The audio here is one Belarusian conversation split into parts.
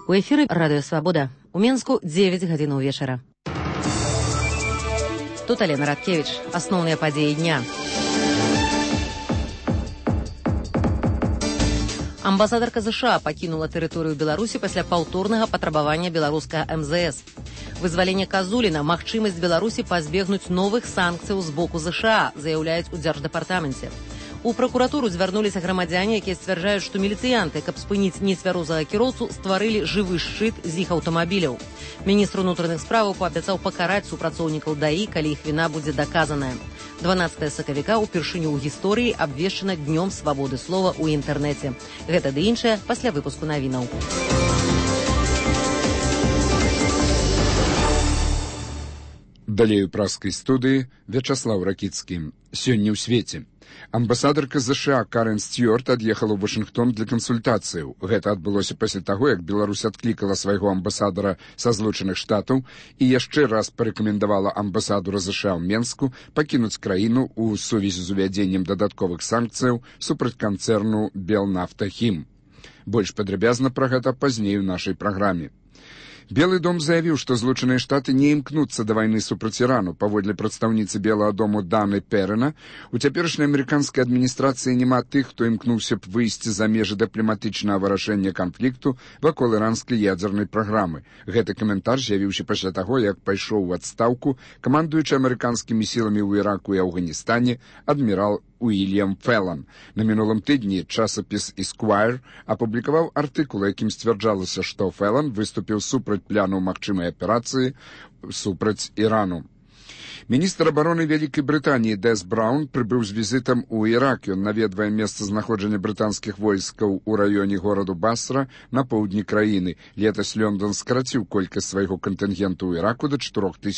У эфіры Радыё Свабода. У Менску 9 гадзінаў вечара. Тут Алена Радкевич. Асноўныя падзеі дня. Амбасадарка США пакінула тэрыторыю Беларусі пасля паўторнага патрабавання беларускага МЗС. Вызваленне Казуліна, магчымасць Беларусі пазбегнуць новых санкцыяў з боку США, заяўляюць у Дзярждэпартаменце. У пракуратуру звярнуліся грамадзяне, якія сцвярджаюць, што міліцыянты, каб спыніць нецвярозага кіроўцу, стварылі жывы шчыт з іх аўтамабіляў. Міністр унутраных справаў паабяцаў пакараць супрацоўнікаў ДАІ, калі іх віна будзе даказаная. 12 сакавіка ўпершыню ў гісторыі абвешчана днём свабоды слова ў інтэрнэце. Гэта ды іншае пасля выпуску навінаў. Далей у праскай студыі Вячаслаў Ракіцкі. Сёння ў свеце. Амбасадарка США Карен Стюарт ад'ехала ў Вашынгтон для кансультацыяў. Гэта адбылося пасля таго, як Беларусь адклікала свайго амбасадара са Злучаных Штатаў і яшчэ раз парэкамендавала амбасадора США ў Менску пакінуць краіну ў сувязі з увядзеннем дадатковых санкцыяў супраць канцэрну Белнафтахім. Больш падрабязна пра гэта пазней у нашай праграме. Белы дом заявіў, што Злучаныя Штаты не імкнуцца да вайны супраць Ірану. Паводле прадстаўніцы Белага дому Даны Перена, у цяперашняй амерыканскай адміністрацыі няма тых, хто імкнуўся б выйсці за межы дыпламатычнага вырашэння канфлікту вакол іранскай ядзернай праграмы. Гэты каментар з'явіўся пасля таго, як пайшоў у адстаўку камандуючы амерыканскімі сіламі ў Іраку і Афганістане адмірал Уильям Феллон. На мінулым тыдні часопіс Esquire апублікаваў артыкул, якім сцвярджалася, што Феллон выступіў супраць пляну магчымай аперацыі супраць Ірану. Міністр абароны Вялікай Брытаніі Дэс Браўн прыбыў з візітам у Ірак. Ён наведвае месцазнаходжання брытанскіх войскаў у раёне гораду Басра на поўдні краіны. Летась Лондон скараціў колькасць свайго кантынгенту ў Іраку да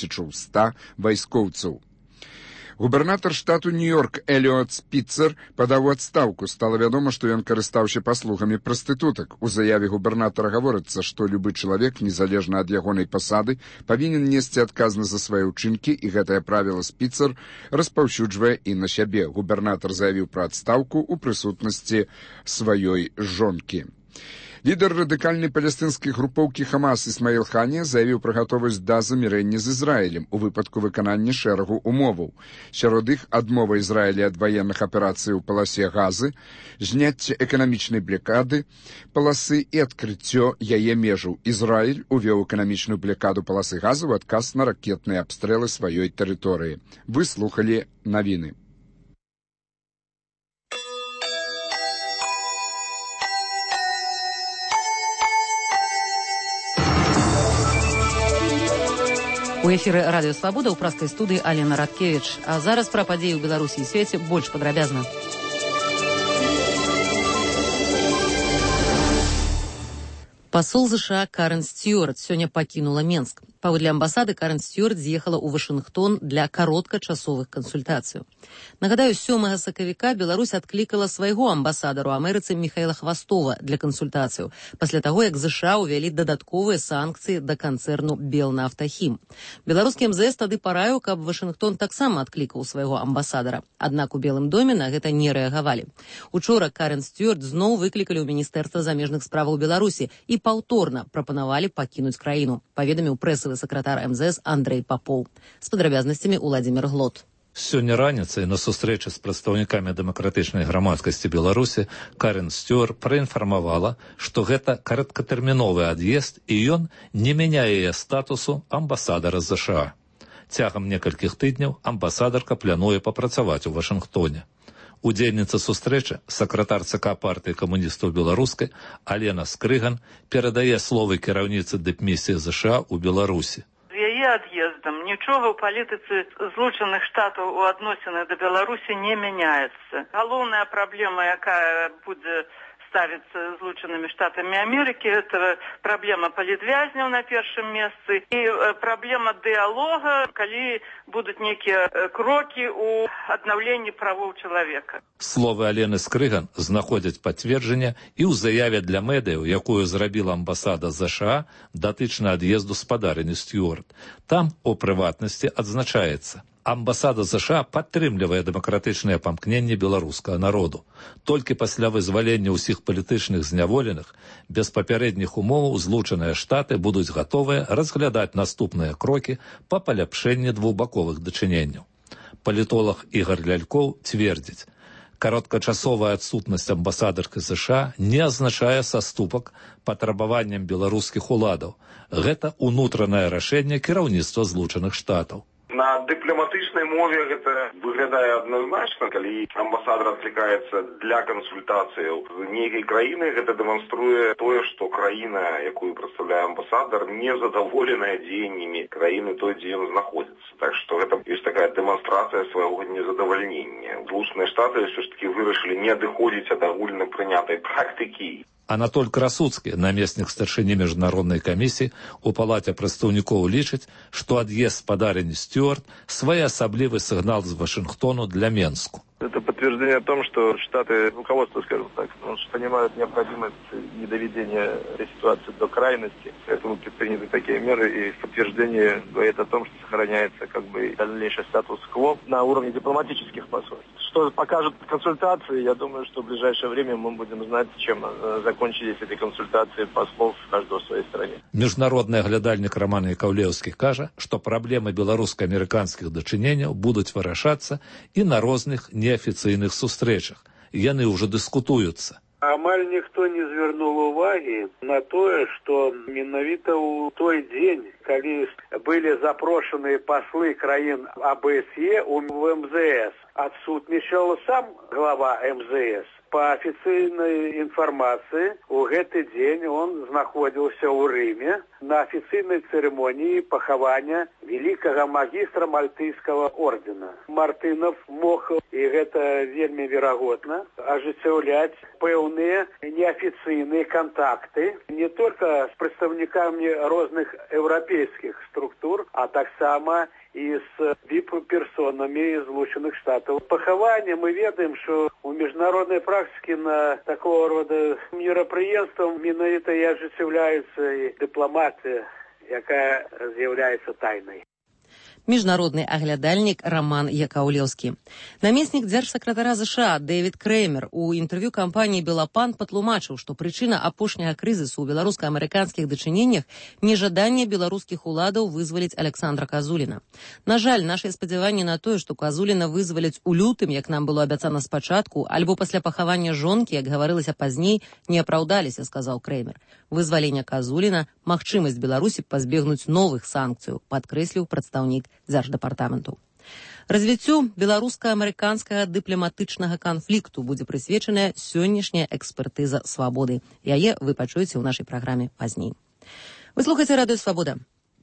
4100 вайскоўцаў. Губернатар штату Нью-Йорк Эліот Спіцер падаў у адстаўку. Стала вядома, што ён карыстаўся паслугамі прастытутак. У заяве губернатара гаворыцца, што любы чалавек, незалежна ад ягонай пасады, павінен несці адказнасць за свае ўчынкі, і гэтае правіла Спіцер распаўсюджвае і на сябе. Губернатар заявіў пра адстаўку ў прысутнасці сваёй жонкі. Лідар радыкальнай палестынскай групоўкі Хамас Ісмаіл Ханія заявіў пра гатовасць да замірэння з Ізраілем у выпадку выканання шэрагу умоваў. Сярод іх адмова Ізраіля ад ваенных аперацый у паласе Газы, зняцце эканамічнай блакады паласы і адкрыццё яе межаў. Ізраіль увёў эканамічную блакаду паласы Газы ў адказ на ракетныя абстрэлы сваёй тэрыторыі. Вы слухалі навіны. У эфіры Радыё Свабода ў праскай студыі Алена Радкевич. А зараз пра падзеі ў Беларусі і свеце больш падрабязна. Пасол США Карен Стюарт сёння пакінула Менск. Паводле амбасады Карен Стюарт з'ехала ў Вашынгтон для кароткачасовых кансультацыяў. Нагадаю, 7 сакавіка Беларусь адклікала свайго амбасадару Амерыцы Міхаіла Хвастова для кансультацыяў, пасля таго, як США ўвялі дадатковыя санкцыі да канцэрну Белнафтахім. Беларускі МЗС тады параіў, каб Вашынгтон таксама адклікаў свайго амбасадара. Аднак у Белым доме на гэта не рэагавалі. Учора Карен Стюарт зноў выклікалі ў Міністэрства замежных справаў Беларусі і паўторна прапанавалі пакінуць краіну, паведаміў прэсавы сакратар МЗС Андрэй Папоў. З падрабязнасцямі Уладзімір Глот. Сёння раніцай на сустрэчы з прадстаўнікамі дэмакратычнай грамадскасці Беларусі Карен Стюарт праінфармавала, што гэта кароткатэрміновы ад'езд і ён не мяняе яе статусу амбасадара США. Цягам некалькіх тыдняў амбасадарка плануе папрацаваць у Вашынгтоне. Удзельніца сустрэчы, сакратар ЦК партыі камуністаў беларускай Алена Скрыган перадае словы кіраўніцы дыпмісіі США ў Беларусі. Яе ад'ездам нічога ў палітыцы Злучаных Штатаў у адносінах да Беларусі не мяняецца. Галоўная праблема, якая будзе ставіцца Злучанымі Штатамі Амерыкі, это праблема палітвязняў на першым месцы і праблема дыялога, калі будуць нейкія крокі ў аднаўленні правоў чалавека. Словы Алены Скрыган знаходзяць пацверджанне і ў заяве для медыяў, якую зрабіла амбасада США датычна ад'езду спадарыні Стюарт. Там, у прыватнасці, адзначаецца: Амбасада США падтрымлівае дэмакратычныя памкненні беларускага народу. Толькі пасля вызвалення ўсіх палітычных зняволеных, без папярэдніх умоваў Злучаныя Штаты будуць гатовыя разглядаць наступныя крокі па паляпшэнні двухбаковых дачыненняў. Палітолог Ігор Лялькоў цвердзіць, кароткачасовая адсутнасць амбасадаркі США не азначае саступак патрабаванням беларускіх уладаў. Гэта ўнутранае рашэнне кіраўніцтва Злучаных Штатаў. На дыпламатычнай мове гэта выглядае адназначна, калі амбасадар адклікаецца для кансультацыяў з нейкай краіны, гэта дэманструе тое, што краіна, якую прадстаўляе амбасадар, не задаволеная дзеяннямі краіны той, дзе ён знаходзіцца. Так што гэта ёсць такая дэманстрацыя свайго незадавальнення. Злучаныя Штаты ўсё ж такі вырашылі не адыходзіць ад агульна прынятай практыкі. Анатоль Красуцкі, намеснік старшыні міжнароднай камісіі у палаце прадстаўнікоў, лічыць, што ад'езд спадарыні Стюарт своеасаблівы сігнал з Вашингтону для Менску. Это подтверждение о том, что Штаты, руководство, скажем так, понимают необходимость недоведения этой ситуации до крайности, поэтому предприняты такие меры, и подтверждение говорит о том, что сохраняется дальнейший статус-кво на уровне дипломатических посольств. Что покажут консультации, я думаю, что в ближайшее время мы будем знать, чем закончились эти консультации послов каждого в своей стране. Міжнародны аглядальнік Роман Якаўлеўскі кажа, што праблемы беларуска-амерыканскіх дачыненняў будуць вырашацца і на розных неафіцыйных сустрэчах. Яны ўжо дыскутуюцца. Амаль ніхто не звярнуў увагі на тое, што менавіта ў той дзень, калі былі запрошаны паслы краін АБСЕ у МЗС, адсутнічаў сам глава МЗС. По официальной информации, у гэты дзень он знаходзіўся ў Рыме на официальной церемонии пахавання великого магистра Мальтыйского ордена. Мартынов мог, и гэта вельмі верагодна, ажыццяўляць пэўныя неофициальные контакты не только с представниками розных европейских структур, а таксама и с вип-персонами из Злучаных Штатов. Пахавання мы ведаем, что у международной практики на такого рода мерапрыемствам менавіта і ажыццяўляецца і дыпламатыя, якая з'яўляецца тайнай. Міжнародны аглядальнік Роман Якаўлеўскі. Намеснік дзяржсакратара США Дэвід Крэмер у інтэрв'ю кампаніі «Белапан» патлумачыў, што прычына апошняга крызісу ў беларуска-амерыканскіх дачыненнях – нежаданне беларускіх уладаў вызваліць Александра Казуліна. На жаль, нашыя спадзяванні на тое, што Казуліна вызваляць у лютым, як нам было абяцана спачатку, альбо пасля пахавання жонкі, як гаварылася пазней, не апраўдаліся, сказаў Крэмер. Вызвалення Казуліна – магчымасць Беларусі пазбегнуць новых санкцыяў, падкрэсліў прадстаўнік Дзярждэпартаменту. Развіццю беларуска-амерыканскага дыпламатычнага канфлікту будзе прысвечаная сённяшняя экспертыза свабоды. Яе вы пачуеце ў нашай праграме пазней. Вы слухаеце Радыё Свабода.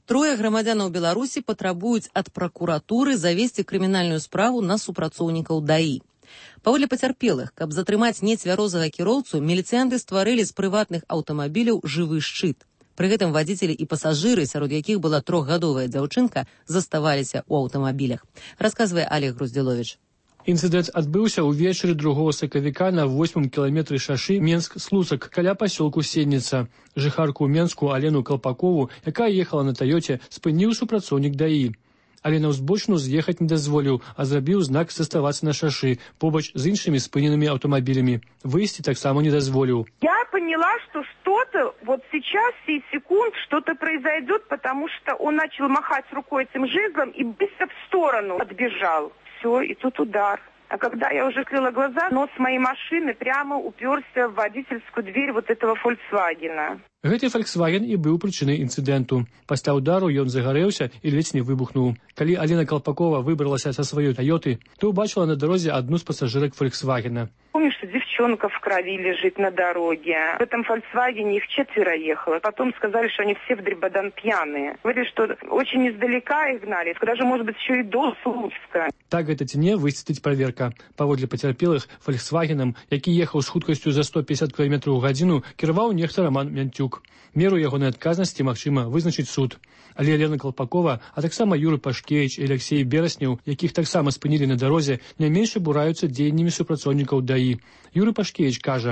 3 грамадзянаў Беларусі патрабуюць ад пракуратуры завесці крымінальную справу на супрацоўнікаў ДАІ. Паводле пацярпелых, каб затрымаць нецвярозага кіроўцу, міліцыянты стварылі з прыватных аўтамабіляў жывы шчыт. Пры гэтым вадзіцелі і пасажыры, сярод якіх была 3гадовая дзяўчынка, заставаліся ў аўтамабілях. Расказвае Олег Груздзіловіч. Інцыдэнт адбыўся ўвечары 2 сакавіка на 8 кіламетры шашы Менск-Слуцак каля пасёлку Сенніца. Жыхарку Менску Алену Калпакову, якая ехала на Тойоце, спыніў супрацоўнік ДАІ. Але на ўзбочыну з'ехаць не дазволіў, а зрабіў знак заставацца на шашы, побач з іншымі спыненымі аўтамабілямі. Выйсці таксама не дазволіў. Я поняла, что что-то вот сейчас, сей секунд, что-то произойдет, потому что он начал махать рукой этим жезлом и быстро в сторону отбежал. Все, и тут удар. А когда я уже открыла глаза, нос моей машины прямо уперся в водительскую дверь вот этого «Фольксвагена». Гэты «Фольксваген» і быў прычынай інцыдэнту. Пасля ўдару ён загарэўся і ледзь не выбухнуў. Калі Алена Калпакова выбралася са сваёй «Тойоты», то ўбачыла на дарозе адну з пасажырак «Фольксвагена». Помню, что девчонка в крови лежит на дороге. В этом «Фольксвагене» их 4 ехало. Потом сказали, что они все в дребодан пьяные. Говорили, что очень издалека их гнали. Даже, может быть, еще и до Слуцка. Так гэта ці не, высветліць праверка. Паводле пацярпелых, «Фольксвагенам», які ехаў з хуткасцю за 150 км ў гадзіну, кіраваў нехта Роман Мянтюк. Меру ягонай адказнасці магчыма вызначыць суд. Але Алена Калпакова, а таксама Юры Пашкевіч і Алексей Берасняў, якіх таксама спынілі на дарозе, не менш абураюцца дзеяннямі супрацоўнікаў ДАІ. Юры Пашкевіч кажа: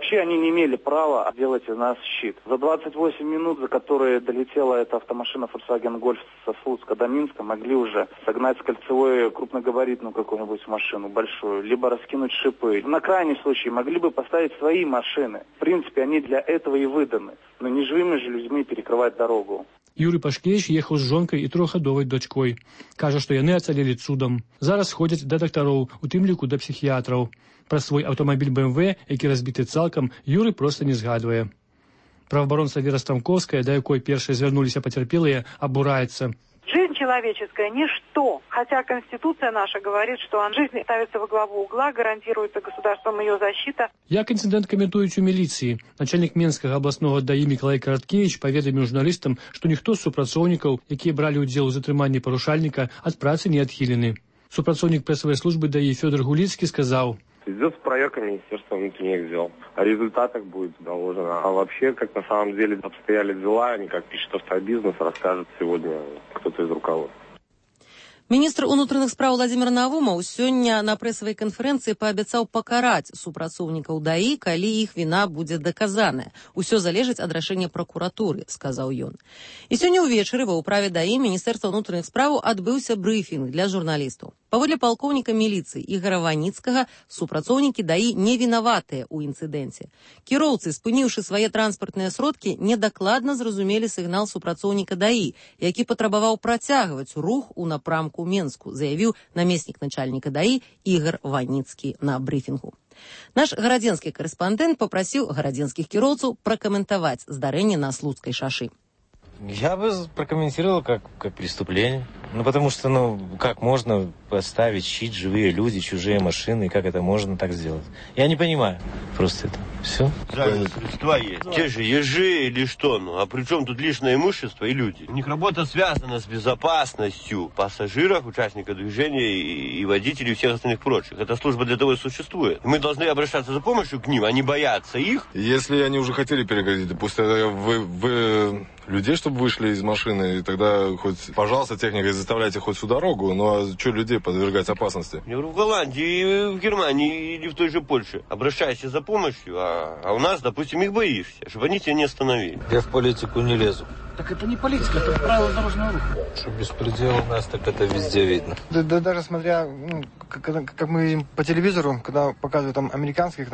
Вообще они не имели права делать из нас щит. За 28 минут, за которые долетела эта автомашина Volkswagen Golf со Слуцка до Минска, могли уже согнать с кольцевой крупногабаритную какую-нибудь машину большую, либо раскинуть шипы. На крайний случай могли бы поставить свои машины. В принципе, они для этого и выданы. Но не живыми же людьми перекрывать дорогу. Юрий Пашкевич ехаў з жонкай і трохгадовай дочкой. Кажа, што яны ацалелі цудам. Зараз ходзяць да дактароў, у тым ліку да псіхіятраў. Пра свой аўтамабіль BMW, які разбіты цалкам, Юрый проста не згадвае. Праваабаронца Вера Стамковская, да якой першай звярнуліся пацярпелыя, абураецца. Жизнь человеческая – ничто. Хотя Конституция наша говорит, что жизнь ставится во главу угла, гарантируется государством ее защита. Як інцыдэнт каментуюць у міліцыі. Начальнік Менскага абласнога ДАІ Мікалай Караткевіч паведаміў журналістам, што ніхто з супрацоўнікаў, якія бралі ўдзел у затрыманні парушальніка, ад працы не адхілены. Супрацоўнік прэсавай службы ДАІ Фёдор Гулицкий сказаў: идет проверка Министерства внутренних дел. О результатах будет доложено. А вообще, как на самом деле обстояли дела, не как пишет Автобизнес, расскажет сегодня кто-то из руководства. Міністр унутраных спраў Владзімір Навумаў сёння на прэсавай канферэнцыі паабяцаў пакараць супрацоўнікаў ДАІ, калі іх віна будзе даказаная. Усё залежыць ад рашэння пракуратуры, сказаў ён. І сёння ўвечары ва ўправе ДАІ Міністэрства ўнутраных спраў адбыўся брыфінг для журналістаў. Паводле палкоўніка міліцыі Ігара Ваніцкага, супрацоўнікі ДАІ не вінаватыя ў інцыдэнце. Кіроўцы, спыніўшы свае транспартныя сродкі, недакладна зразумелі сігнал супрацоўніка ДАІ, які патрабаваў працягваць рух у напрамку Менску, заявіў намеснік начальніка ДАІ Ігар Ваніцкі на брыфінгу. Наш гарадзенскі карэспандэнт папрасіў гарадзенскіх кіроўцаў пракаментаваць здарэнне на Слуцкай шашы. Я бы прокомментировал как преступление. Потому что, как можно поставить щит, живые люди, чужие машины, как это можно так сделать? Я не понимаю просто это. Все? Жаль, средства есть. Те же ежи или что, а при чем тут личное имущество и люди? У них работа связана с безопасностью пассажиров, участников движения и водителей и всех остальных прочих. Эта служба для того и существует. Мы должны обращаться за помощью к ним, а не бояться их. Если они уже хотели переградить, пусть вы людей, чтобы вышли из машины, и тогда хоть, пожалуйста, техникой заставляйте хоть всю дорогу, а что людей подвергать опасности? Я говорю, в Голландии, в Германии или в той же Польше обращайся за помощью, а у нас, допустим, их боишься, чтобы они тебя не остановили. Я в политику не лезу. Так это не политика, это правила дорожного руха. Что беспредел у нас, так это везде видно. Да даже смотря, как мы видим по телевизору, когда показывают там американских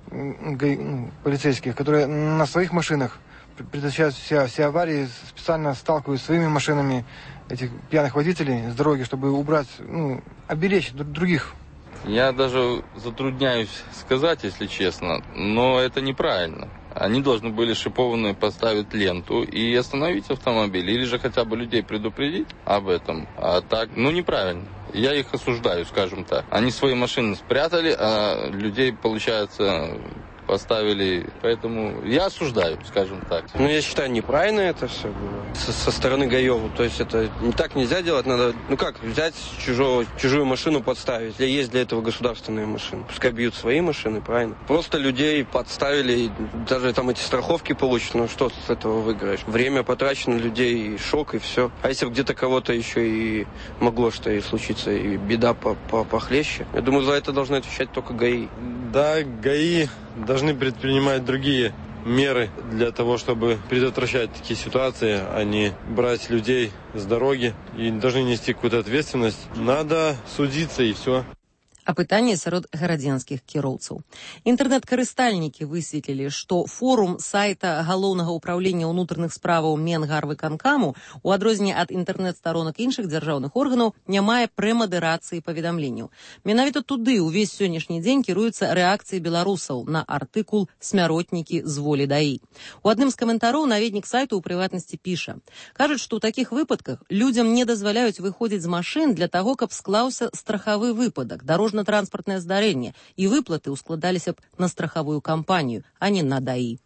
полицейских, которые на своих машинах предотвращают все аварии, специально сталкивают своими машинами этих пьяных водителей с дороги, чтобы убрать, оберечь других. Я даже затрудняюсь сказать, если честно, но это неправильно. Они должны были шипованные поставить ленту и остановить автомобиль, или же хотя бы людей предупредить об этом. А так, неправильно. Я их осуждаю, скажем так. Они свои машины спрятали, а людей, получается, поставили, поэтому я осуждаю, скажем так. Я считаю, неправильно это все было со стороны ГАИ. То есть это так нельзя делать, надо, взять чужую машину подставить. Есть для этого государственные машины. Пускай бьют свои машины, правильно. Просто людей подставили, даже там эти страховки получат, что с этого выиграешь? Время потрачено, людей, шок и все. А если бы где-то кого-то еще и могло что и случиться, и беда похлеще, я думаю, за это должны отвечать только ГАИ. Да, ГАИ должны предпринимать другие меры для того, чтобы предотвращать такие ситуации, а не брать людей с дороги и должны нести какую-то ответственность. Надо судиться и все. Апытанне сярод гарадзенскіх кіроўцаў. Інтэрнэт-карыстальнікі высветлілі, што форум сайта Галоўнага ўправлення ўнутраных справаў Менгарвыканкаму, у адрозненне ад інтэрнэт-старонак іншых дзяржаўных органаў, не мае прэмадэрацыі паведамленняў. Менавіта туды ўвесь сённяшні дзень кіруюцца рэакцыі беларусаў на артыкул «Смяротнікі з волі ДАІ». У адным з каментароў наведнік сайту ў прыватнасці піша: кажуць, што ў такіх выпадках людзям не дазваляюць выходзіць з машын для таго, каб склаўся страхавы выпадак, дорожно-транспортное здарение, и выплаты ускладаліся б на страховую кампанию, а не на ДАИ.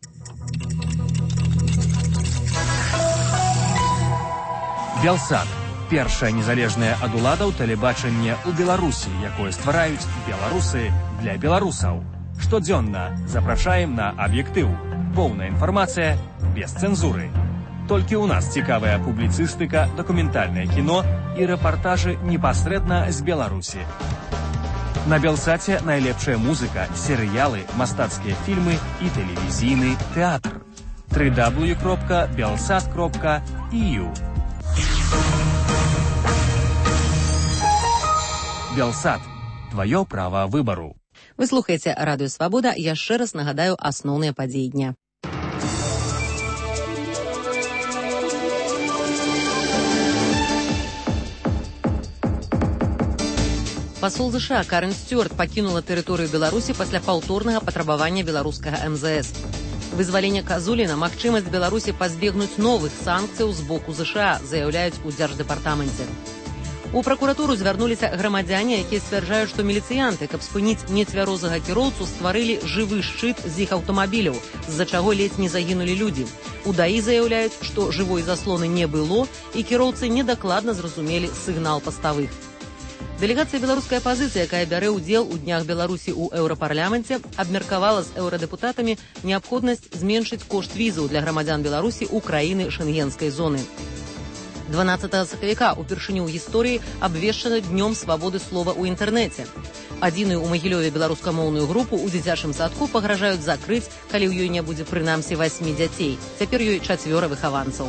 Белсат. Першае незалежнае ад уладаў тэлебачанне ў Беларусі, якое ствараюць беларусы для беларусаў. Штодзённа запрашаем на аб'ектыў. Поўная інфармацыя без цэнзуры. Толькі ў нас цікавая публіцыстыка, дакументальнае кіно і рэпартажы непасрэдна з Беларусі. На Белсаце найлепшая музыка, серыялы, мастацкія фільмы і тэлевізійны тэатр. www.belsat.eu Белсат. Твоё право выбору. Вы слухаеце Радыё Свабода. Яшчэ раз нагадаю асноўныя падзеі дня. Пасол США Карен Стюарт пакінула тэрыторыю Беларусі пасля паўторнага патрабавання беларускага МЗС. Вызваленне Казуліна – магчымасць Беларусі пазбегнуць новых санкцыяў з боку США, заяўляюць у Дзярждэпартаменце. У пракуратуру звярнуліся грамадзяне, якія сцвярджаюць, што міліцыянты, каб спыніць нецвярозага кіроўцу, стварылі жывы шчыт з іх аўтамабіляў, з-за чаго ледзь не загінулі людзі. У ДАІ заяўляюць, што жывой заслоны не было і кіроўцы недакладна зразумелі сігнал паставых. Дэлегацыя беларускай апазіцыі, якая бярэ ўдзел у днях Беларусі ў еўрапарламенце, абмеркавала з еўрадэпутатамі неабходнасць зменшыць кошт візаў для грамадзян Беларусі ў краіны шэнгенскай зоны. 12 сакавіка упершыню ў гісторыі абвешчана днём свабоды слова ў інтэрнэце. Адзіную ў Магілёве беларускамоўную групу ў дзіцячым садку пагражаюць закрыць, калі ў ёй не будзе прынамсі 8 дзяцей. Цяпер ёй 4 выхаванцаў.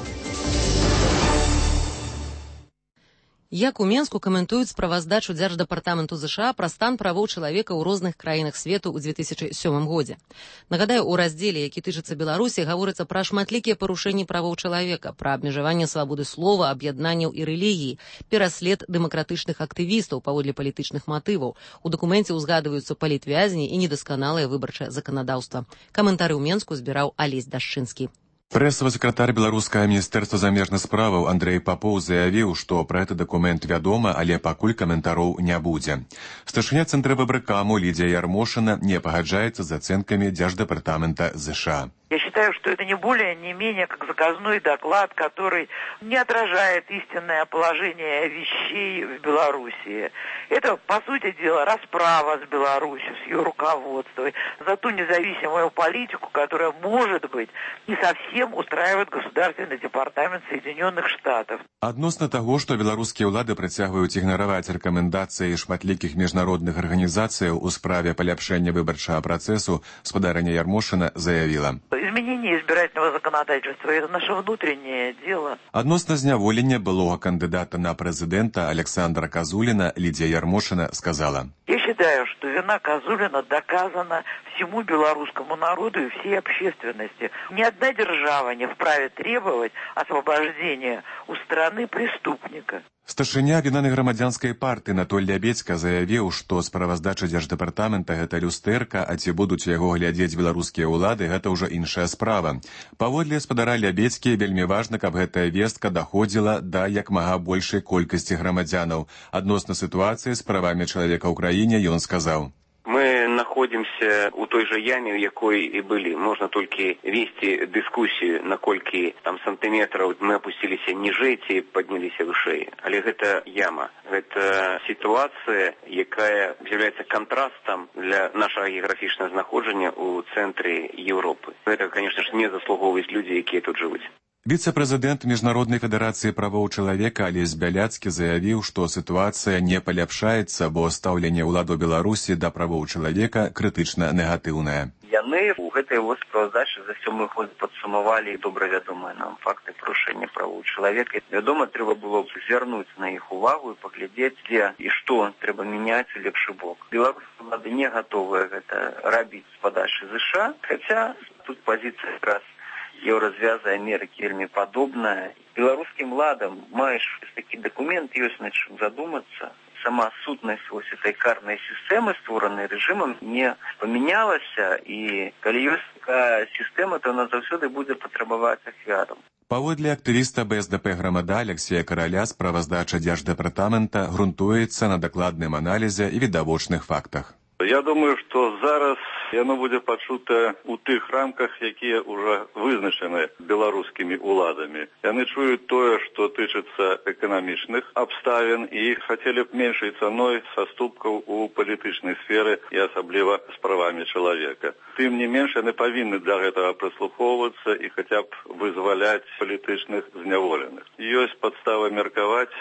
Як у Менску каментуюць справаздачу Дзярждэпартаменту США пра стан правоў чалавека ў розных краінах свету ў 2007 годзе. Нагадаю, у раздзеле, які тычыцца Беларусі, гаворыцца пра шматлікія парушэнні правоў чалавека, пра абмежаванне свабоды слова, аб'яднанняў і рэлігіі, пераслед дэмакратычных актывістаў паводле палітычных матываў. У дакуменце ўзгадваюцца палітвязні і недасканалае выбарчае заканадаўства. Каментары ў Менску збіраў Алесь Дашчынскі. Прэсавы сакратар беларускага міністэрства замежных справаў Андрэй Папоў заявіў, што пра гэты дакумент вядома, але пакуль каментароў не будзе. Старшыня цэнтра выбаркаму Лідзія Ярмошына не пагаджаецца з ацэнкамі Дзярждэпартамента США. Я считаю, что это не более, не менее как заказной доклад, который не отражает истинное положение вещей в Белоруссии. Это, по сути дела, расправа с Беларусью, с ее руководством, за ту независимую политику, которая, может быть, не совсем устраивает Государственный департамент Соединенных Штатов. Адносна таго, што беларускія ўлады працягваюць ігнараваць рэкамендацыі шматлікіх міжнародных арганізацыяў у справе паляпшэння выбарчага працэсу, спадарыня Ярмошына заявіла: изменение избирательного законодательства – это наше внутреннее дело. Адносна зняволення былога кандидата на президента Александра Казулина Лидия Ярмошина сказала: Я считаю, что вина Казулина доказана всему белорусскому народу и всей общественности. Ни одна держава не вправе требовать освобождения у страны преступника. Старшыня вінаны грамадзянскай партыі Анатоль Лябедзька заявіў, што справаздача Дзярждэпартамента – гэта люстэрка, а ці будуць яго глядзець беларускія ўлады – гэта ўжо іншая справа. Паводле спадара Лябедзькі, вельмі важна, каб гэтая вестка даходзіла да як мага большай колькасці грамадзянаў. Адносна сітуацыі з правамі чалавека ў краіне ён сказаў: Мы находимся у той же яме, у якой и были. Можно только вести дискуссию, наколькі там сантиметров мы опустились ниже, ці поднялись выше. Але гэта яма. Гэта ситуация, якая является контрастом для нашего географичного знаходжання у центре Европы. Это, конечно же, не заслуговують люди, які тут живут. Віцэ-прэзідэнт Міжнароднай федэрацыі правоў чалавека Алесь Бяляцкі заявіў, што сітуацыя не паляпшаецца, бо стаўленне ўладаў Беларусі да правоў чалавека крытычна негатыўнае. Яны ў гэтай справаздачы за 7 год падсумавалі добра вядомыя нам факты парушэння правоў чалавека. Вядома, трэба было б звярнуць на іх увагу і паглядзець, дзе і што трэба мяняць у лепшы бок. Беларускія ўлады не гатовыя гэта рабіць з падачы США, хаця тут пазіцыя якраз Еўразвяза Амерыкі вельмі падобная. Беларускім ладам маеш такі дакумент, ёсць над чым задумацца. Сама сутнасць вось этой карнай сістэмы, створанай рэжымам, не памянялася, і калі ёсць такая сістэма, то она заўсёды будзе патрабаваць ахвярам. Паводле актывіста БСДП Грамада Алексея Караля, справаздача Дзярждэпартамента грунтуецца на дакладным аналізе і відавочных фактах. Я думаю, што зараз яно будзе пачута ў тых рамках, якія ўжо вызначаны беларускімі ўладамі. Яны чуюць тое, што тычыцца эканамічных абставін і хацелі б меншай цаной саступкаў у палітычнай сферы і асабліва з правамі чалавека. Тым не менш, яны павінны для гэтага прыслухоўвацца і хаця б вызваляць палітычных зняволеных. Ёсць падстава меркаваць,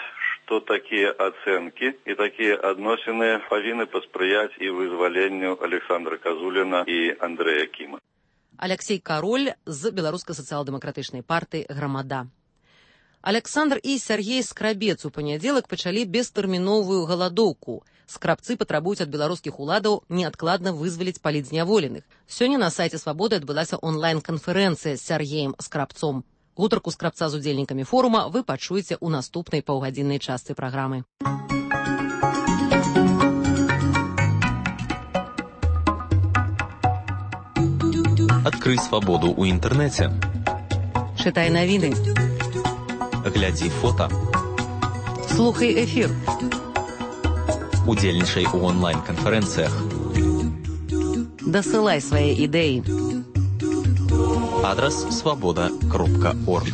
то такія ацэнкі і такія адносіны павінны паспрыяць і вызваленню Александра Казуліна і Андрэя Кіма. Алексей Кароль з беларуска-сацыял-дэмакратычнай партыі «Грамада». Александр і Сергей Скрабец у панядзелак пачалі бестэрміновую галадоўку. Скрабцы патрабуюць ад беларускіх уладаў неадкладна вызваліць палітзняволеных. Сёння на сайце «Свабоды» адбылася онлайн-канферэнцыя з Сергеем Скрабцом. Гутарку Скрабца з удзельнікамі форума вы пачуеце ў наступнай паўгадзіннай частцы праграмы. Адкрый свабоду ў інтэрнэце. Чытай навіны. Глядзі фота. Слухай эфір. Удзельнічай у онлайн-канферэнцыях. Дасылай свае ідэі. Адрас свабода.орг.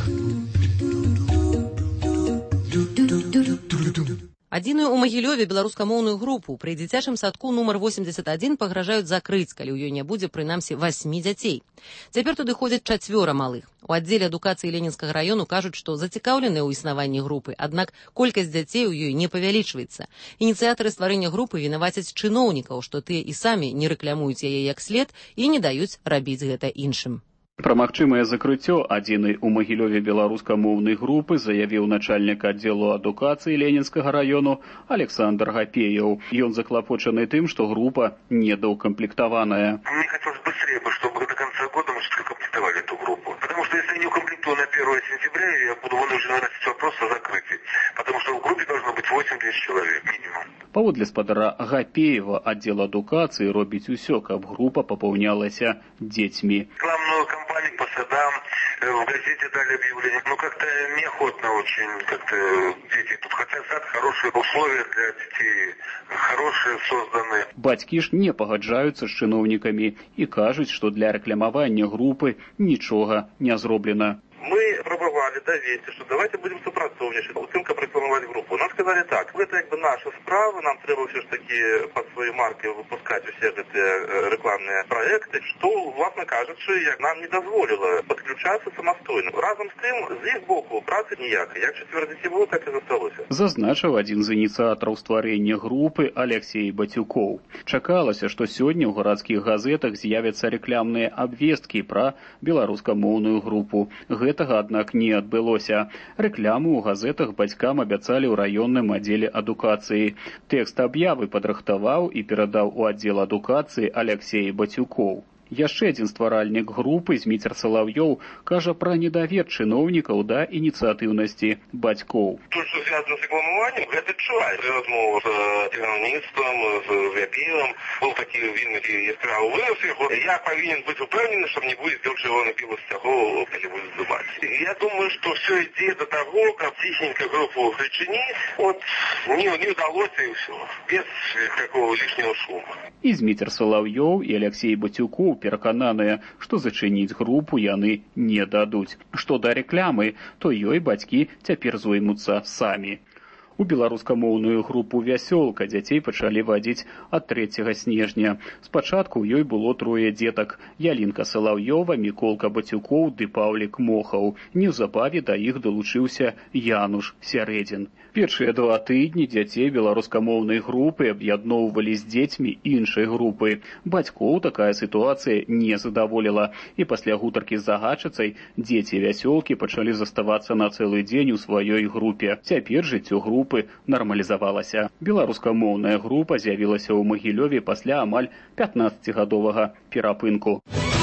Адзіную ў Магілёве беларускамоўную групу пры дзіцячым садку нумар 81 пагражаюць закрыць, калі ў ёй не будзе прынамсі 8 дзяцей. Цяпер туды ходзяць 4 малых. У аддзеле адукацыі Ленінскага раёну кажуць, што зацікаўленыя ў існаванні групы, аднак колькасць дзяцей у ёй не павялічваецца. Ініцыятары стварэння групы вінавацяць чыноўнікаў, што тыя і самі не рэкламуюць яе як след і не даюць рабіць гэта іншым. Пра магчымае закрыццё адзінай у Магілёве беларускамоўнай групы заявіў начальнік аддзелу адукацыі Ленінскага раёну Александр Гапеяў. Ён заклапочаны тым, што група недоукомплектаваная. Мне хотелось быстрее, чтобы до конца года мы все-таки комплектовали эту группу. Потому что если не укомплектую на 1 сентября, я буду вынужден выносить вопрос о закрытии. Потому что в группе должно быть 80 человек минимум. Паводле спадара Гапеева, аддзел адукацыі робіць усё, каб група папаўнялася дзецьмі. Рекламную кампанию по садам, в газете дали объявление. Как-то неохотно очень, как-то дети тут. Хотя сад, хорошие условия для детей, хорошие созданы. Бацькі ж не пагаджаюцца з чыноўнікамі і кажуць, што для рэкламавання групы нічога не зроблена. Мы пробовали довести, что давайте будем супрацовничать, оценка рекламовать группу. Нам сказали так, это наша справа, нам треба все ж таки под своей маркой выпускать все эти рекламные проекты, что, власне кажучи, нам не дозволило подключаться самостойно. Разом з тим, з їх боку, праці ніякої. Як четвердиці було, так і засталося. Зазначыў адзін з ініцыятараў стварэння групы Алексей Батюкоў. Чакалася, што сёння ў гарадскіх газетах з'явяцца рэкламныя абвесткі пра беларускамоўную групу. Гэтага, аднак, не адбылося. Рэкламу ў газетах бацькам абяцалі ў раённым аддзеле адукацыі. Тэкст аб'явы падрыхтаваў і перадаў у аддзел адукацыі Алексей Батюкоў. Яшчэ адзін стваральнік групы, Зміцер Салаўёў, кажа пра недавер чыноўнікаў да ініцыятыўнасці бацькоў. Тут, что связано с рекламованием, это чувак. При размове с керівництвом, с Гапеевым, был такий він, який яскраво виявився його. Я повинен бути впевнений, що не буде того, чого не пило з цього, коли буде здобати. Я думаю, что все йде до того, как тихенько группу причинить. Вот не удалось и все. Без какого лишнего шума. І Зміцер Салаўёў і Алексей Батюкоў перакананыя, што зачыніць групу яны не дадуць. Што да рэкламы, то ёй бацькі цяпер зоймуцца самі. У беларускамоўную групу «Вясёлка» дзяцей пачалі вадзіць ад 3 снежня. Спачатку ў ёй было 3 дзетак – Ялінка Салаўёва, Міколка Батюкоў ды Паўлік Мохаў. Неўзабаве да іх далучыўся Януш Сярэдзін. Першыя 2 тыдні дзяцей беларускамоўнай групы аб'ядноўвалі з дзецьмі іншай групы. Бацькоў такая сітуацыя не задаволіла, і пасля гутаркі з загадчыцай дзеці «Вясёлкі» пачалі заставацца на цэлы дзень у сваёй групе. Цяпер жыццё групы нармалізавалася. Беларускамоўная група з'явілася ў Магілёве пасля амаль 15-гадовага перапынку.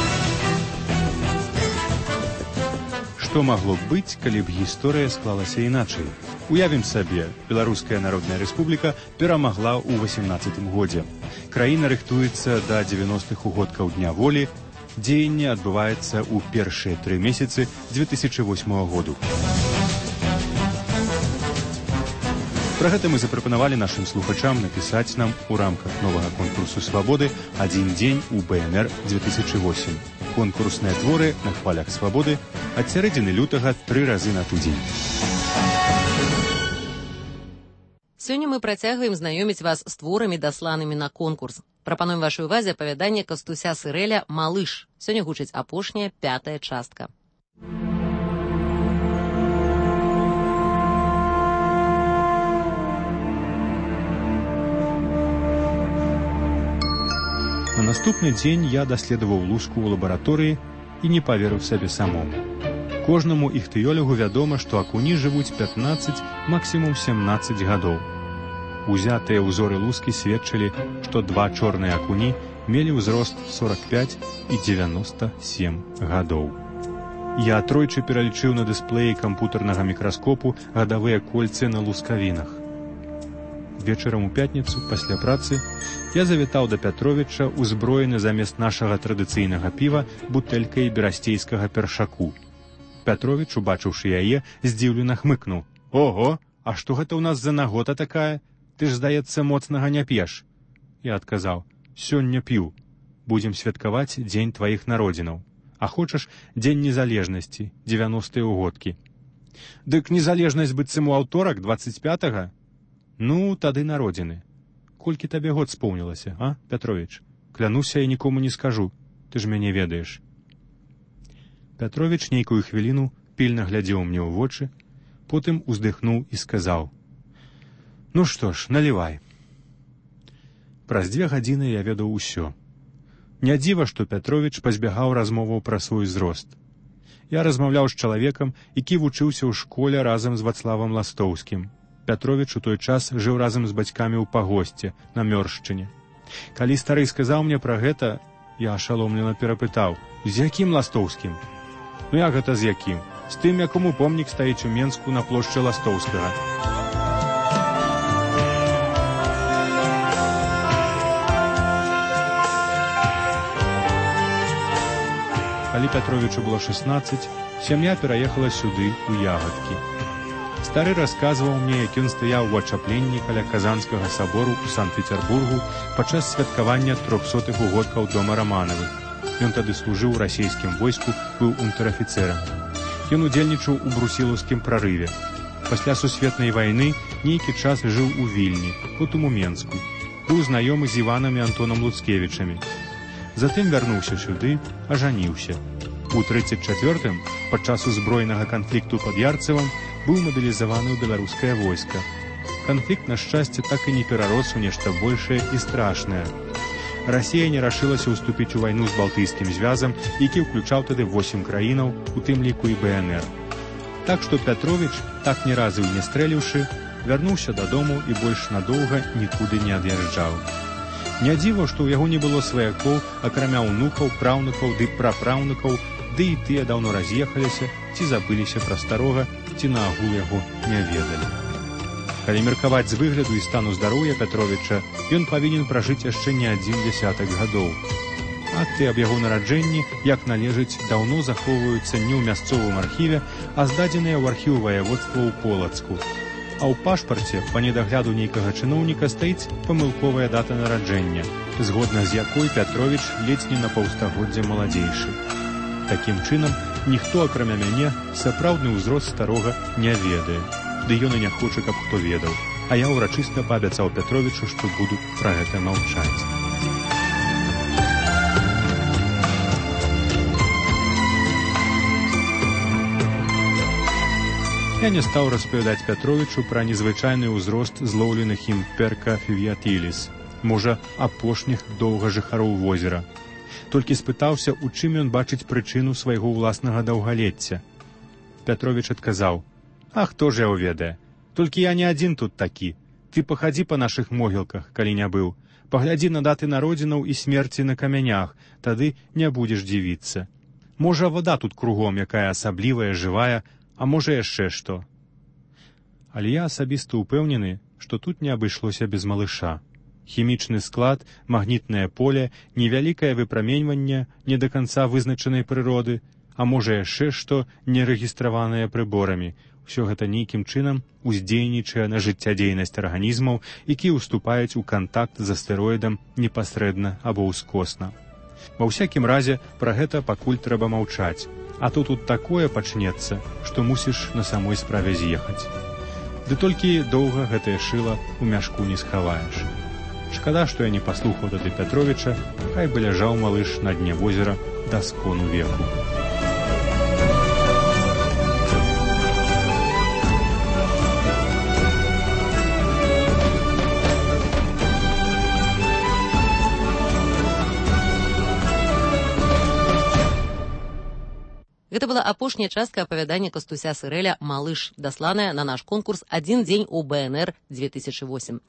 Што магло б быць, калі б гісторыя склалася іначай? Уявім сабе, Беларуская Народная Рэспубліка перамагла ў 18-м годзе. Краіна рыхтуецца да 90-х угодкаў Дня волі, дзеянне адбываецца ў першыя 3 месяцы 2008 году. Пра гэта мы запрапанавалі нашым слухачам напісаць нам у рамках новага конкурсу «Свабоды» «Адзін дзень у БНР 2008». Конкурсныя творы на хвалях «Свабоды» ад сярэдзіны лютага 3 разы на тыдзень. Сёння мы працягваем знаёміць вас з творамі, дасланымі на конкурс. Прапануем вашай увазе апавяданне Кастуся Сырэля «Малыш». Сёння гучыць апошняя 5-я частка. На наступны дзень я даследаваў луску ў лабараторыі і не паверыў сабе самому. Кожнаму іхтыёлягу вядома, што акуні жывуць 15, максімум 17 гадоў. Узятыя ўзоры лускі сведчылі, што 2 чорныя акуні мелі ўзрост 45 і 97 гадоў. Я тройчы пералічыў на дысплеі кампутарнага мікраскопу гадавыя кольцы на лускавінах. Вечарам у пятніцу, пасля працы, я завітаў да Пятровіча, узброены замест нашага традыцыйнага піва бутэлькай берасцейскага першаку. Пятровіч, убачыўшы яе, здзіўлена хмыкнуў. «Ого, а што гэта ў нас за нагота такая? Ты ж, здаецца, моцнага не п'еш». Я адказаў: «Сёння п'ю. Будзем святкаваць дзень тваіх народзінаў. А хочаш, дзень незалежнасці, 90-е ўгодкі». «Дык незалежнасць быццам у аўторак, 25-га? Ну, тады народзіны. Колькі табе год споўнілася, а, Пятровіч? Клянуся, я нікому не скажу, ты ж мяне ведаеш». Пятровіч нейкую хвіліну пільна глядзеў мне ў вочы, потым уздыхнуў і сказаў: «Ну што ж, налівай». Праз 2 гадзіны я ведаў усё. Не дзіва, што Пятровіч пазбягаў размоваў пра свой узрост. Я размаўляў з чалавекам, які вучыўся ў школе разам з Вацлавам Ластоўскім. Пятровіч у той час жыў разам з бацькамі ў пагосце на Мёршчыне. Калі стары сказаў мне пра гэта, я ашаломлена перапытаў: «З якім Ластоўскім?» «Ну як гэта з якім? З тым, якому помнік стаіць у Менску на плошчы Ластоўскага». Калі Пятровічу было 16, сям'я пераехала сюды, у Ягадкі. Стары расказваў мне, як ён стаяў у ачапленні каля Казанскага сабору ў Санкт-Петербургу падчас святкавання 300-х угодкаў дома Раманавых. Ён тады служыў у расійскім войску, быў унтэр-афіцэрам. Ён удзельнічаў у брусілаўскім прарыве. Пасля сусветнай вайны нейкі час жыў у Вільні, потым у Менску. Быў знаёмы з Іванам і Антонам Луцкевічамі. Затым вярнуўся сюды, ажаніўся. У 34-м, падчас узброенага канфлікту пад Ярцевам, быў мабілізаваны ў беларускае войска. Канфлікт, на шчасце, так і не перарос у нешта большае і страшнае. Расія не рашылася ўступіць у вайну з Балтыйскім звязам, які ўключаў тады 8 краінаў, у тым ліку і БНР. Так што Пятровіч, так ні разу і не стрэліўшы, вярнуўся дадому і больш надоўга нікуды не ад'язджаў. Не дзіва, што ў яго не было сваякоў, акрамя ўнукаў, праўнукаў ды прапраўнукаў, ды і тыя даўно раз'ехаліся, ці забыліся пра старога, ці наагул яго не ведалі. Калі меркаваць з выгляду і стану здароўя Пятровіча, ён павінен пражыць яшчэ не 1 десятак гадоў. Акты аб яго нараджэнні, як належыць, даўно захоўваюцца не ў мясцовым архіве, а здадзеныя ў архіў ваяводства ў Полацку. А ў пашпарце, па недагляду нейкага чыноўніка, стаіць памылковая дата нараджэння, згодна з якой Пятровіч ледзь не на паўстагоддзя маладзейшы. Такім чынам, ніхто, акрамя мяне, сапраўдны ўзрост старога не ведае. Ды ён і не хоча, каб хто ведаў. А я ўрачыста паабяцаў Пятровічу, што буду пра гэта маўчаць. Я не стаў распавядаць Пятровічу пра незвычайны ўзрост злоўленых ім перка фівіятіліс, можа, апошніх доўгажыхароў возера. Толькі спытаўся, у чым ён бачыць прычыну свайго ўласнага даўгалецця. Пятровіч адказаў: «А хто ж яго ведае? Толькі я не адзін тут такі. Ты пахадзі па нашых могілках, калі не быў. Паглядзі на даты народзінаў і смерці на камянях, тады не будзеш дзівіцца. Можа, вада тут кругом, якая асаблівая, жывая, а можа яшчэ што». Але я асабіста ўпэўнены, што тут не абышлося без малыша. Хімічны склад, магнітнае поле, невялікае выпраменьванне не да канца вызначанай прыроды, а можа яшчэ што нерэгістраванае прыборамі. Усё гэта нейкім чынам уздзейнічае на жыццядзейнасць арганізмаў, якія ўступаюць у кантакт з астэроідам непасрэдна або ўскосна. Ва ўсякім разе, пра гэта пакуль трэба маўчаць. А то тут такое пачнецца, што мусіш на самой справе з'ехаць. Ды толькі доўга гэтае шыла ў мяшку не схаваеш. Шкада, што я не паслухаў тады Пятровіча, хай бы ляжаў малыш на дне возера да скону веку. Гэта была апошняя частка апавядання Кастуся Сырэля «Малыш», дасланая на наш конкурс «Адзін дзень у БНР 2008».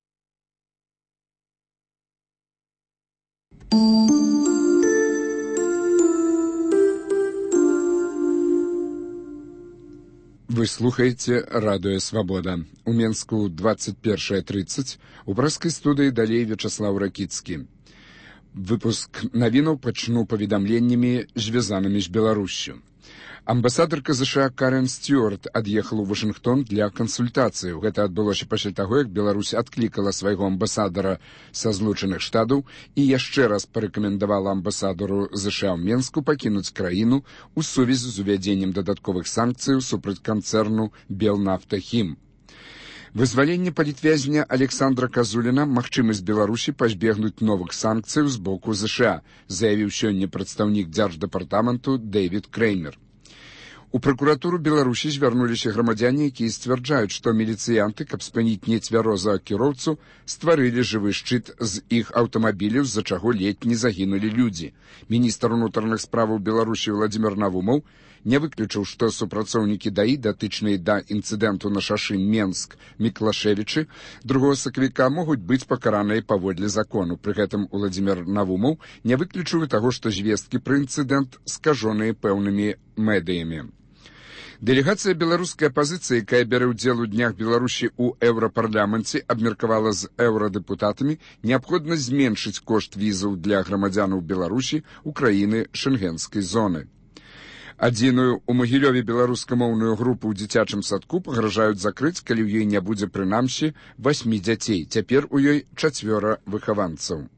Вы слухаеце радыё «Свабода». У Менску 21:30, у прэскай студыі далей Вячаслаў Ракіцкі. Выпуск навінаў пачну паведамленнямі, звязанымі з Беларусю. Амбасадарка США Карен Стюарт ад'ехала ў Вашынгтон для кансультацыяў. Гэта адбылося пасля таго, як Беларусь адклікала свайго амбасадара са Злучаных Штатаў і яшчэ раз парэкамендавала амбасадару США ў Менску пакінуць краіну ў сувязі з увядзеннем дадатковых санкцыяў супраць канцэрну «Белнафтахім». Вызваленне палітвязня Александра Казуліна, магчымасць Беларусі пазбегнуць новых санкцыяў з боку США, заявіў сёння прадстаўнік дзярждэпартаменту Дэвід Креймер. У пракуратуру Беларусі звярнуліся грамадзяне, якія сцвярджаюць, што міліцыянты, каб спыніць нецвярозага кіроўцу, стварылі жывы шчыт з іх аўтамабіляў, з-за чаго ледзь не загінулі людзі. Міністр унутраных справаў Беларусі Владзімір Навумаў не выключыў, што супрацоўнікі ДАІ, датычныя да інцыдэнту на шашы Менск-Міклашевічы, 2 сакавіка могуць быць пакараныя паводле закону. Пры гэтым Владзімір Навумаў не выключыў таго, што звесткі пра інцыдэнт скажоныя пэўнымі медыямі. Дэлегацыя беларускай апазіцыі, якая бярэ ўдзел у днях Беларусі ў еўрапарламенце, абмеркавала з еўрадэпутатамі неабходна зменшыць кошт візаў для грамадзянаў Беларусі ў краіны шэнгенскай зоны. Адзіную у Магілёве беларускамоўную групу ў дзіцячым садку пагражаюць закрыць, калі ў ёй не будзе прынамсі 8 дзяцей. Цяпер у ёй 4 выхаванцаў.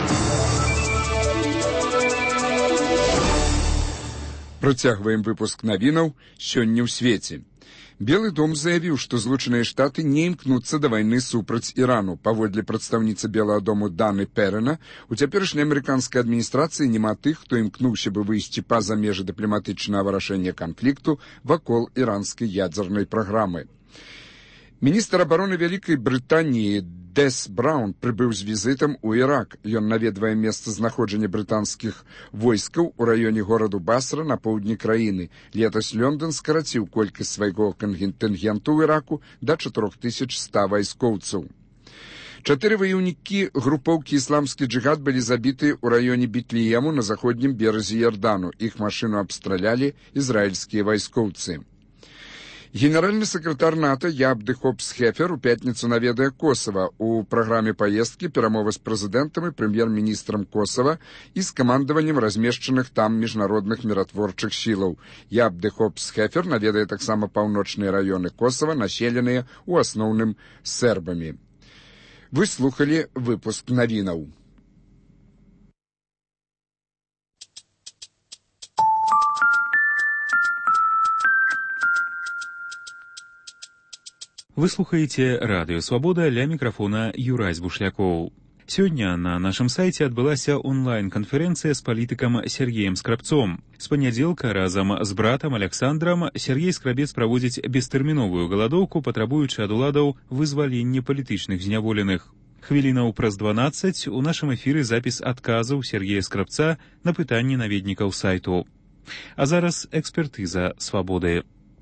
Працягваем выпуск навінаў сёння ў свеце. Белы дом заявіў, што Злучаныя Штаты не імкнуцца да вайны супраць Ірану. Паводле прадстаўніцы Белага дому Даны Перена, у цяперашняй амерыканскай адміністрацыі няма тых, хто імкнуўся бы выйсці па-за межы дыпламатычнага вырашэння канфлікту вакол іранскай ядзернай праграмы. Міністр абароны Вялікай Брытаніі Дэс Браўн прыбыў з візітам у Ірак. Ён наведвае месцазнаходжанне брытанскіх войскаў у раёне гораду Басра на поўдні краіны. Летась Лондон скараціў колькасць свайго кантынгенту ў Іраку да 4100 вайскоўцаў. 4 ваяўнікі групоўкі «Ісламскі джыгад» былі забіты ў раёне Бетліему на заходнім беразе Ярдану. Іх машыну абстралялі ізраільскія вайскоўцы. Генеральны сакратар НАТО Ябды Хопс-Хефер у пятніцу наведае Косава. У праграме паездкі перамовы з прэзідэнтам і прэм'ер-міністрам Косава і з камандаваннем размешчаных там міжнародных міратворчых сілаў. Ябды Хопс-Хефер наведае таксама паўночныя раёны Косава, населеныя ў асноўным сербамі. Вы слухалі выпуск навінаў. Вы слухаеце радыё «Свабода», ля мікрафона Юрась Бушлякоў. Сёння на нашым сайце адбылася онлайн-канферэнцыя з палітыкам Сергеем Скрабцом. З панядзелка разам з братам Аляксандрам Сергей Скрабец праводзіць бестэрміновую галадоўку, патрабуючы ад уладаў вызвалення палітычных зняволеных. Хвілінаў праз 12 у нашым эфіры запіс адказаў Сергея Скрабца на пытанні наведнікаў сайту. А зараз экспертыза «Свабоды».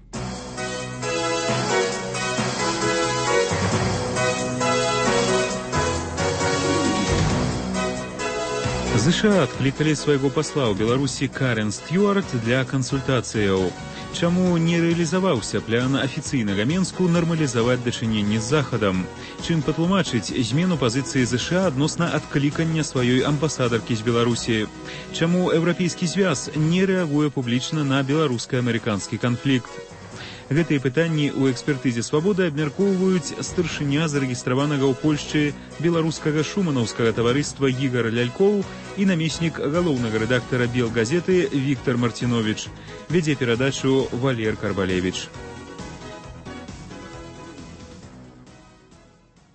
США адклікалі свайго пасла ў Беларусі Карен Стюарт для кансультацыяў. Чаму не рэалізаваўся план афіцыйнага Менску нармалізаваць дачыненні з Захадам? Чым патлумачыць змену пазіцыі США адносна адклікання сваёй амбасадаркі з Беларусі? Чаму Еўрапейскі звяз не рэагуе публічна на беларуска-амерыканскі канфлікт? Гэтыя пытанні ў экспертызе «Свабоды» абмяркоўваюць старшыня зарэгістраванага ў Польшчы беларускага шуманаўскага таварыства Ігар Лялькоў і намеснік галоўнага рэдактара «Белгазеты» Віктар Марціновіч. Вядзе перадачу Валер Карбалевіч.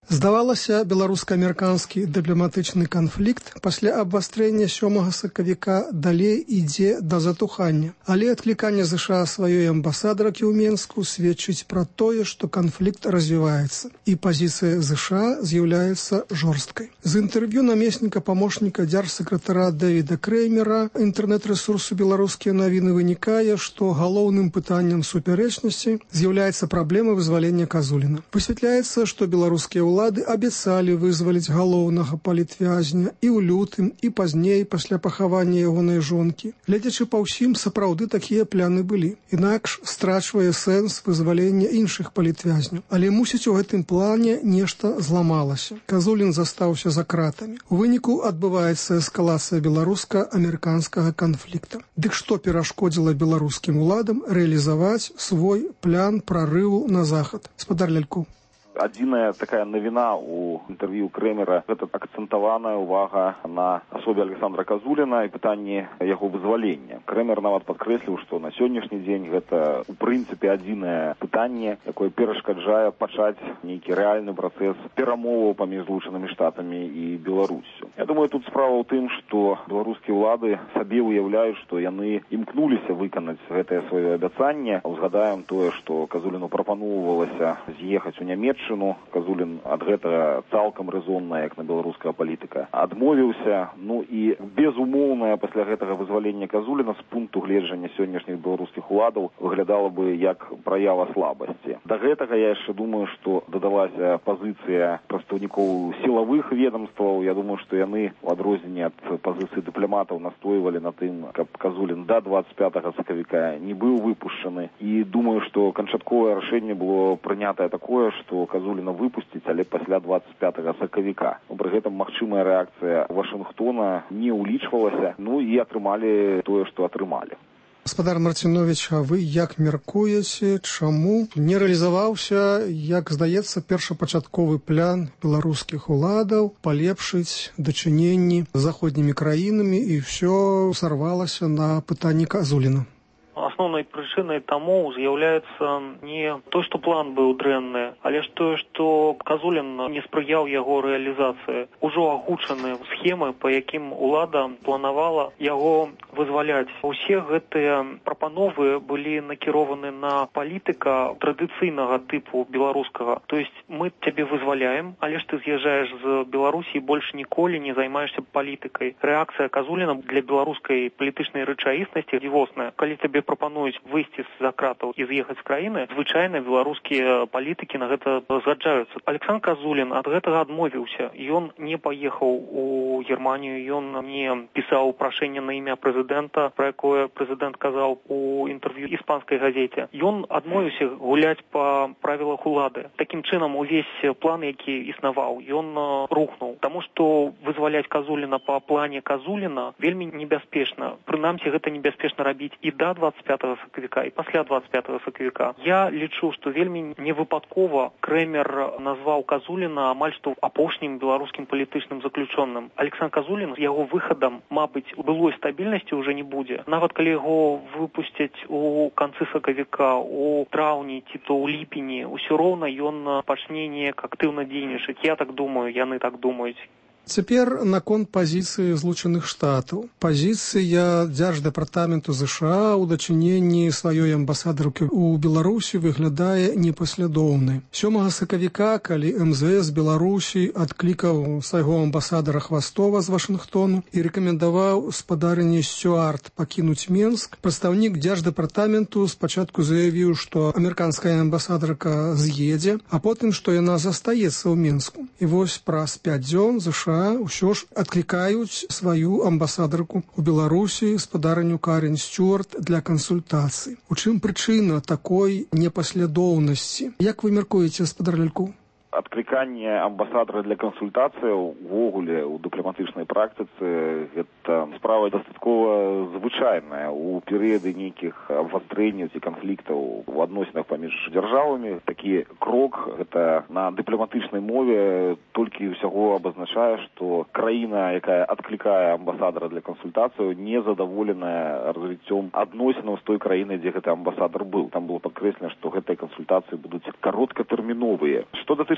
Здавалася, беларуска-амерыканскі дыпламатычны канфлікт пасля абвастрэння 7 сакавіка далей ідзе да затухання. Але адкліканне ЗША сваёй амбасадаркі ў Менску сведчыць пра тое, што канфлікт развіваецца, і пазіцыя ЗША з'яўляецца жорсткай. З інтэрв'ю намесніка памочніка дзяржсакратара Дэвіда Креймера інтэрнэт-рэсурсу «Беларускія навіны» вынікае, што галоўным пытаннем супярэчнасці з'яўляецца праблема вызвалення Казуліна. Высвятляецца, што беларускія улады абяцалі вызваліць галоўнага палітвязня і ў лютым, і пазней пасля пахавання ягонай жонкі. Гледзячы па ўсім, сапраўды такія пляны былі. Інакш страчвае сэнс вызвалення іншых палітвязняў. Але мусіць у гэтым плане нешта зламалася. Казулін застаўся за кратамі. У выніку адбываецца эскалацыя беларуска-амерыканскага канфлікта. Дык што перашкодзіла беларускім уладам рэалізаваць свой план прарыву на захад? Спадар Лялько. Адзіная такая навіна ў інтэрв'ю Крэмера – гэта акцэнтаваная ўвага на асобе Александра Казуліна і пытанні яго вызвалення. Крэмер нават падкрэсліў, што на сённяшні дзень гэта у прынцыпе адзінае пытанне, якое перашкаджае пачаць нейкі рэальны працэс перамоваў паміж Злучанымі Штатамі і Беларуссю. Я думаю, тут справа ў тым, што беларускія ўлады сабе ўяўляюць, што яны імкнуліся выканаць гэтае сваё абяцанне. Узгадаем тое, што Казуліну прапаноўвалася з'ехаць у Нямецчыну. Казулін ад гэтага цалкам рэзонна, як на беларускага палітыка, адмовіўся. Ну і безумоўнае пасля гэтага вызвалення Казуліна з пункту гледжання сённяшніх беларускіх уладаў выглядала бы як праява слабасці. Да гэтага я яшчэ думаю, што дадалася пазіцыя прадстаўнікоў сілавых ведомстваў. Я думаю, што яны у адрозненне ад пазіцыі дыпламатаў настойвалі на тым, каб Казулін да 25 сакавіка не быў выпушчаны. І думаю, што канчатковае рашэнне было прынятае такое, што Казуліна выпусціць, але пасля 25 сакавіка. Пры гэтым магчымая рэакцыя Вашынгтона не ўлічвалася, ну і атрымалі тое, што атрымалі. Гаспадар Марціновіч, а вы як мяркуеце, чаму не рэалізаваўся, як здаецца, першапачатковы план беларускіх уладаў палепшыць дачыненні з заходнімі краінамі і ўсё сарвалася на пытанні Казуліна? Основной причиной тому з'яўляецца не то, што план быў дрэнны, але ж тое, што Казулін не спрыяў яго рэалізацыі. Ужо агучаны схемы, па якім улада планавала яго вызваляць. Усе гэтыя прапановы былі накірованы на палітыка традыцыйнага тыпу беларускага. То есть мы цябе вызваляем, але ж ты з'язджаеш з Беларусі і больш ніколі не займаешся палітыкай. Рэакцыя Казуліна для беларускай палітычнай рэчаіснасці дзівосная. Калі табе прапануюць выйсці з-за кратаў і з'ехаць з краіны, звычайна беларускія палітыкі на гэта згаджаюцца. Александр Казулін ад гэтага адмовіўся. Ён не паехаў у Германію, ён не пісаў прашэнне на імя прэзідэнта, пра якое прэзідэнт казаў у інтэрв'ю іспанскай газеце. Ён адмовіўся гуляць па правілах улады. Такім чынам увесь план, які існаваў, ён рухнуў. Таму што вызваляць Казуліна па плане Казуліна вельмі небяспечна. Прынамсі гэта небяспечна рабіць і да 25 сакавіка і пасля 25 сакавіка. Я лічу, што вельмі невыпадкова Крэмер назваў Казуліна амаль што апошнім беларускім палітычным заключоным. Александр Казулін з яго выхадам, мабыць, былой стабільнасці ўжо не будзе. Нават калі яго выпусцяць у канцы сакавіка, у траўні ці то ў ліпені, усё роўна ён пачне неяк актыўна дзейнічаць. Я так думаю, яны так думаюць. Цяпер наконт пазіцыі Злучаных Штатаў. Пазіцыя Дзярждэпартаменту ЗША ў дачыненні сваёй амбасадаркі ў Беларусі выглядае непаслядоўнай. 7 сакавіка, калі МЗС Беларусі адклікаў свайго амбасадара Хвастова з Вашынгтону і рэкамендаваў спадарыні Стюарт пакінуць Менск, прадстаўнік Дзярждэпартаменту спачатку заявіў, што амерыканская амбасадарка з'едзе, а потым, што яна застаецца ў Менску. І вось праз 5 дзён ЗША ўсё ж адклікаюць сваю амбасадарку ў Беларусі спадарню Карен Стюарт для кансультацый. У чым прычына такой непаслядоўнасці? Як вы мяркуеце, спадар Лялько? Адкліканне амбасадара для кансультацыяў увогуле ў дыпламатычнай практыцы гэта справа дастаткова звычайная. У перыяды нейкіх абвастрэнняў ці канфліктаў у адносінах паміж дзяржавамі такі крок гэта на дыпламатычнай мове толькі ўсяго абазначае, што краіна, якая адклікае амбасадара для кансультацыяў, не задаволеная развіццём адносінаў з той краінай, дзе гэты амбасадар быў. Там было падкрэслена, што гэтыя кансультацыі будуць кароткатэрміновыя. Што датычыцца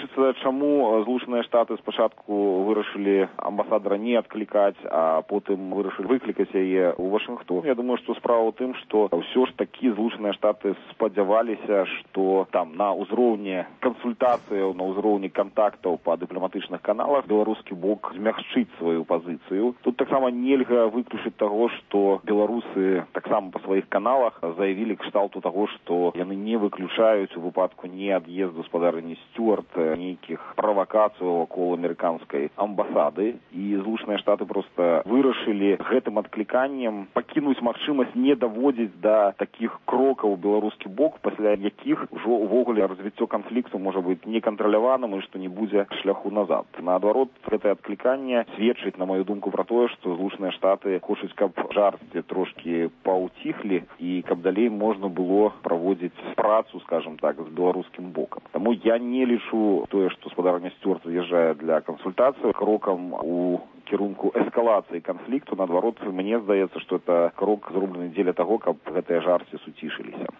тлумачыцца, чаму Злучаныя Штаты спачатку вырашылі амбасадара не адклікаць, а потым вырашылі выклікаць яе ў Вашынгтон. Я думаю, што справа ў тым, што ўсё ж такі Злучаныя Штаты спадзяваліся, што там на ўзроўні кансультацыяў, на ўзроўні кантактаў па дыпламатычных каналах беларускі бок змягчыць сваю пазіцыю. Тут таксама нельга выключыць таго, што беларусы таксама па сваіх каналах заявілі кшталту таго, што яны не выключаюць у выпадку не ад'езду спадарыні Стюарт нейкіх правакацыяў вакол амерыканскай амбасады. І Злучаныя Штаты проста вырашылі гэтым адкліканнем пакінуць магчымасць не даводзіць да такіх крокаў беларускі бок, пасля якіх ужо ўвогуле развіццё канфлікту можа быць некантраляваным і што не будзе шляху назад. Наадварот, гэтае адкліканне сведчыць, на маю думку, пра тое, што Злучаныя Штаты хочуць, каб жарсці трошкі паўціхлі і каб далей можна было праводзіць працу, скажем так, з беларускім бокам. Таму я не лічу тое, што спадарня Стюарт з'язджае для кансультацыі крокам у кірунку эскалацыі канфлікту. Наадварот, мне здаецца, што это крок зроблены дзеля таго, каб гэтыя жарсці суцішыліся.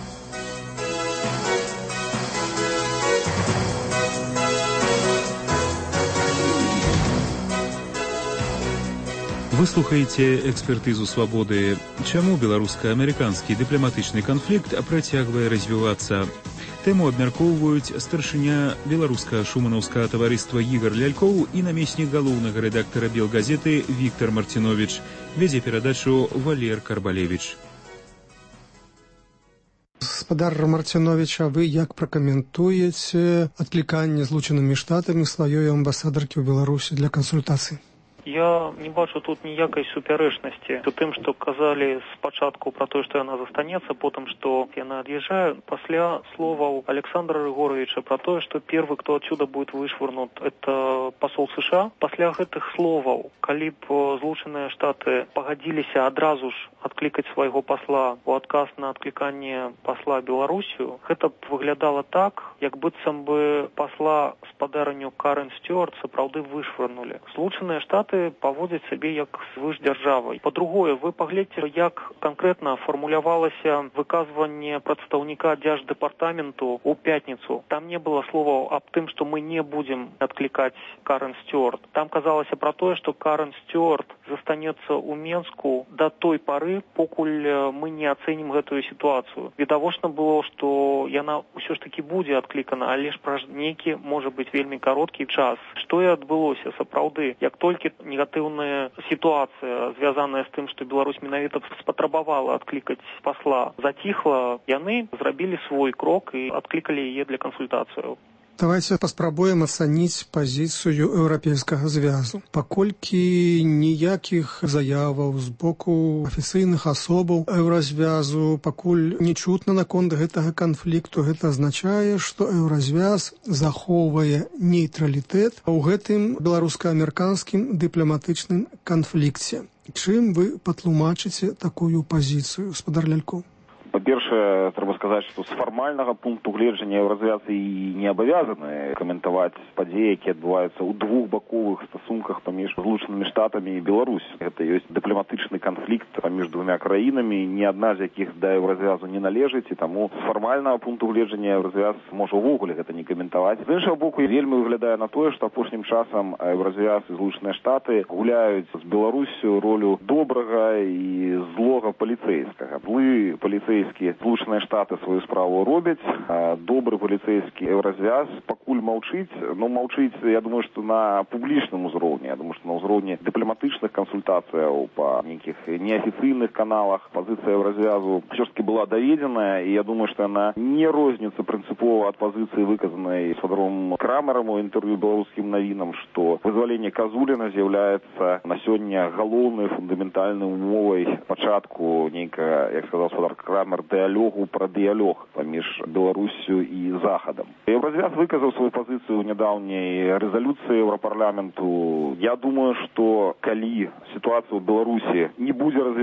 Вы слухаеце экспертызу «Свабоды». Чаму беларуска-амерыканскі дыпламатычны канфлікт працягвае развівацца? Тэму абмяркоўваюць старшыня беларускага шуманаўскага таварыства Ігар Лялькоў і намеснік галоўнага рэдактара «Белгазеты» Віктар Марціновіч. Вядзе перадачу Валер Карбалевіч. Гаспадар Марціновіча, вы як пракаментуеце адкліканне Злучанымі Штатамі сваёй амбасадаркі ў Беларусі для кансультацый? Я не бачу тут ніякай супярэчнасці у тым, што казалі спачатку пра тое, што яна застанецца, потым, што яна ад'язджае. Пасля словаў Александра Рыгоровича пра тое, што первый, кто отсюда будет вышвырнут, это посол США. Пасля гэтых словаў, калі б Злучаныя Штаты пагадзіліся адразу ж адклікаць свайго пасла у адказ на адкліканне пасла Беларусію, гэта б выглядала так, як быццам бы пасла спадарню Карен Стюарт сапраўды вышвырнули. Злучаныя Штаты паводзяць сябе як звышдзяржавай. Па-другое, вы паглядзьце, як канкрэтна фармулявалася выказванне прадстаўніка Дзярждэпартаменту ў пятніцу. Там не было словаў аб тым, што мы не будзем адклікаць Карен Стюарт. Там казалася пра тое, што Карен Стюарт застанецца ў Менску да той пары, покуль мы не ацэнім гэтую сітуацыю. Відавочна было, што яна ўсё ж такі будзе адклікана, але ж праз нейкі, можа быць, вельмі кароткі час. Што і адбылося сапраўды, як толькі негатыўная сітуацыя, звязаная з тым, што Беларусь менавіта спатрабавала адклікаць пасла, заціхла, яны зрабілі свой крок і адклікалі яе для кансультацыяў. Давайте паспрабуем ацаніць пазіцыю Еўрапейскага звязу. Паколькі ніякіх заяваў з боку афіцыйных асобаў Еўразвязу пакуль не чутна наконт гэтага канфлікту, гэта азначае, што Еўразвяз захоўвае нейтралітэт у гэтым беларуска-амерыканскім дыпламатычным канфлікце. Чым вы патлумачыце такую пазіцыю, гаспадар Лялькоў? Па-першае, трэба сказаць, што з фармальнага пункту гледжання Еўразвяз і не абавязаны каментаваць падзеі, якія адбываюцца ў двухбаковых стасунках паміж Злучанымі Штатамі і Беларусь. Гэта ёсць дыпламатычны канфлікт паміж двумя краінамі, ні адна з якіх да Еўразвязу не належыць, і таму з фармальнага пункту гледжання Еўразвяз можа ўвогуле гэта не каментаваць. З іншага боку, вельмі выглядае на тое, што апошнім часам Еўразвяз і Злучаныя Штаты гуляюць з Беларуссю ролю добрага і злога паліцэйскага. Злы паліцэйскі Злучаныя Штаты сваю справу робяць, а добры паліцэйскі Еўразвяз пакуль маўчыць. Ну, маўчыць, я думаю, што на публічным узроўні. Я думаю, што на ўзроўні дыпламатычных кансультацыяў па нейкіх неафіцыйных каналах пазіцыя Еўразвязу ўсё ж таки была даведзеная, і я думаю, што яна не розніцца прынцыпова ад пазіцыі, выказанай спадаром Крамерам у інтэрв'ю беларускім навінам, што вызваленне Казуліна з'яўляецца на сёння галоўнай фундаментальнай умовай пачатку нейкага, як сказаў спадар Крамер, дыялогу пра дыялог паміж Беларуссю і Захадам. Еўразвяз выказаў сваю пазіцыю ў нядаўняй рэзалюцыі Еўрапарламенту. Я думаю, што калі сітуацыя ў Беларусі не будзе развівацца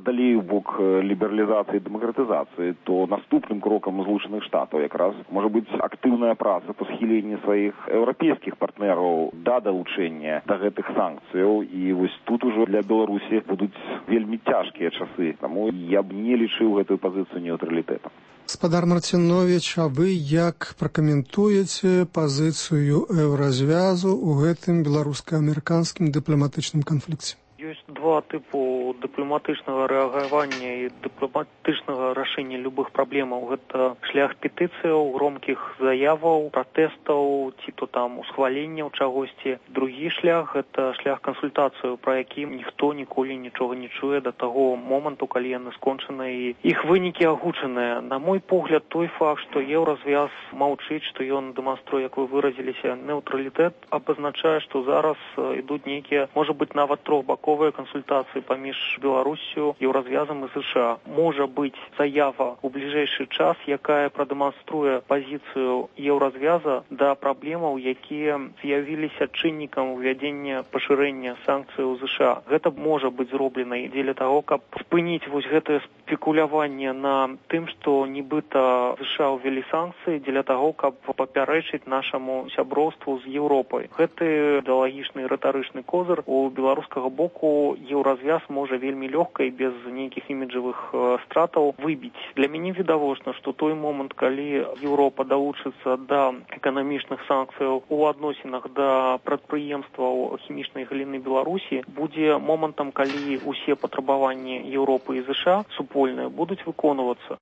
далей у бок лібералізацыі і дэмакратызацыі, то наступным крокам Злучаных Штатаў якраз можа быць актыўная праца па схіленні сваіх еўрапейскіх партнераў да далучэння да гэтых санкцыяў. І вось тут ужо для Беларусі будуць вельмі цяжкія часы. Таму я б не лічыў гэтую пазіцыю нейтралітэта. Гаспадар Марціновіч, а вы як пракаментуеце пазіцыю еўразвязу ў гэтым беларуска-амерыканскім дыпламатычным канфлікце? Ёсць два тыпу дыпламатычнага рэагавання і дыпламатычнага рашэння любых праблемаў. Гэта шлях петыцыяў, громкіх заяваў, пратэстаў, ці то там усхваленняў чагосьці. Другі шлях – гэта шлях кансультацыяў, пра які ніхто ніколі нічога не чуе да таго моманту, калі яны скончаны і іх вынікі агучаныя. На мой погляд, той факт, што еўразвяз маўчыць, што ён дэманструе, як вы выразіліся, нейтралітэт, абазначае, што зараз ідуць нейкія, можа быць, нават трохбаковыя кансультацыі паміж Беларусю, Еўразвязам і США. Можа быць заява ў бліжэйшы час, якая прадэманструе пазіцыю Еўразвяза да праблемаў, якія з'явіліся чыннікам увядзення пашырэння санкцыяў США. Гэта можа быць зроблена дзеля таго, каб спыніць вось гэтае спекуляванне на тым, што нібыта США ўвялі санкцыі дзеля таго, каб папярэчыць нашаму сяброўству з Еўропай. Гэты ідэалагічны рытарычны козыр у беларускага боку еўразвяз можа вельмі лёгка і без нейкіх іміджавых стратаў выбіць. Для мяне відавочна, што той момант, калі Еўропа далучыцца да эканамічных санкцыяў у адносінах да прадпрыемстваў хімічнай галіны Беларусі, будзе момантам, калі усе патрабаванні Еўропы і США супольныя будуць выконвацца.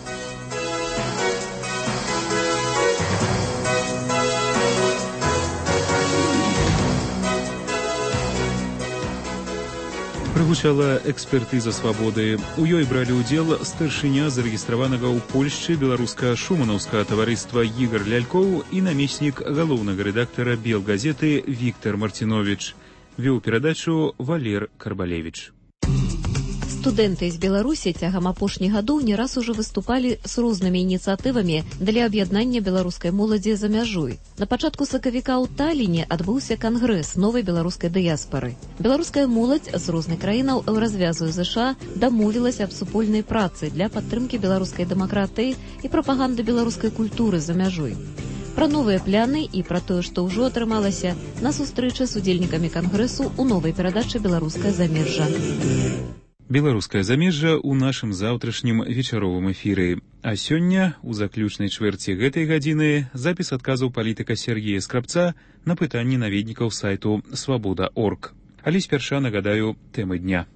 Прагучала экспертыза свабоды. У ёй бралі ўдзел старшыня зарэгістраванага ў Польшчы беларуска-шуманаўскага таварыства Ігар Лялькоў і намеснік галоўнага рэдактара Белгазеты Віктар Марціновіч. Вёў перадачу Валер Карбалевіч. Студэнты з Беларусі цягам апошніх гадоў не раз ужо выступалі з рознымі ініцыятывамі для аб'яднання беларускай моладзі за мяжой. На пачатку сакавіка ў Таліне адбыўся кангрэс новай беларускай дыяспары. Беларуская моладзь з розных краінаў еўразвязу США дамовілася аб супольнай працы для падтрымкі беларускай дэмакратыі і прапаганды беларускай культуры за мяжой. Пра новыя пляны і пра тое, што ўжо атрымалася на сустрэчы з удзельнікамі кангрэсу ў новай перадачы «Беларускае замежжа». Беларускае замежжа ў нашым заўтрашнім вечаровым эфіры. А сёння, у заключнай чвэрці гэтай гадзіны, запіс адказаў палітыка Сергея Скрабца на пытанні наведнікаў сайту «Свабода.орг». Але спярша нагадаю тэмы дня.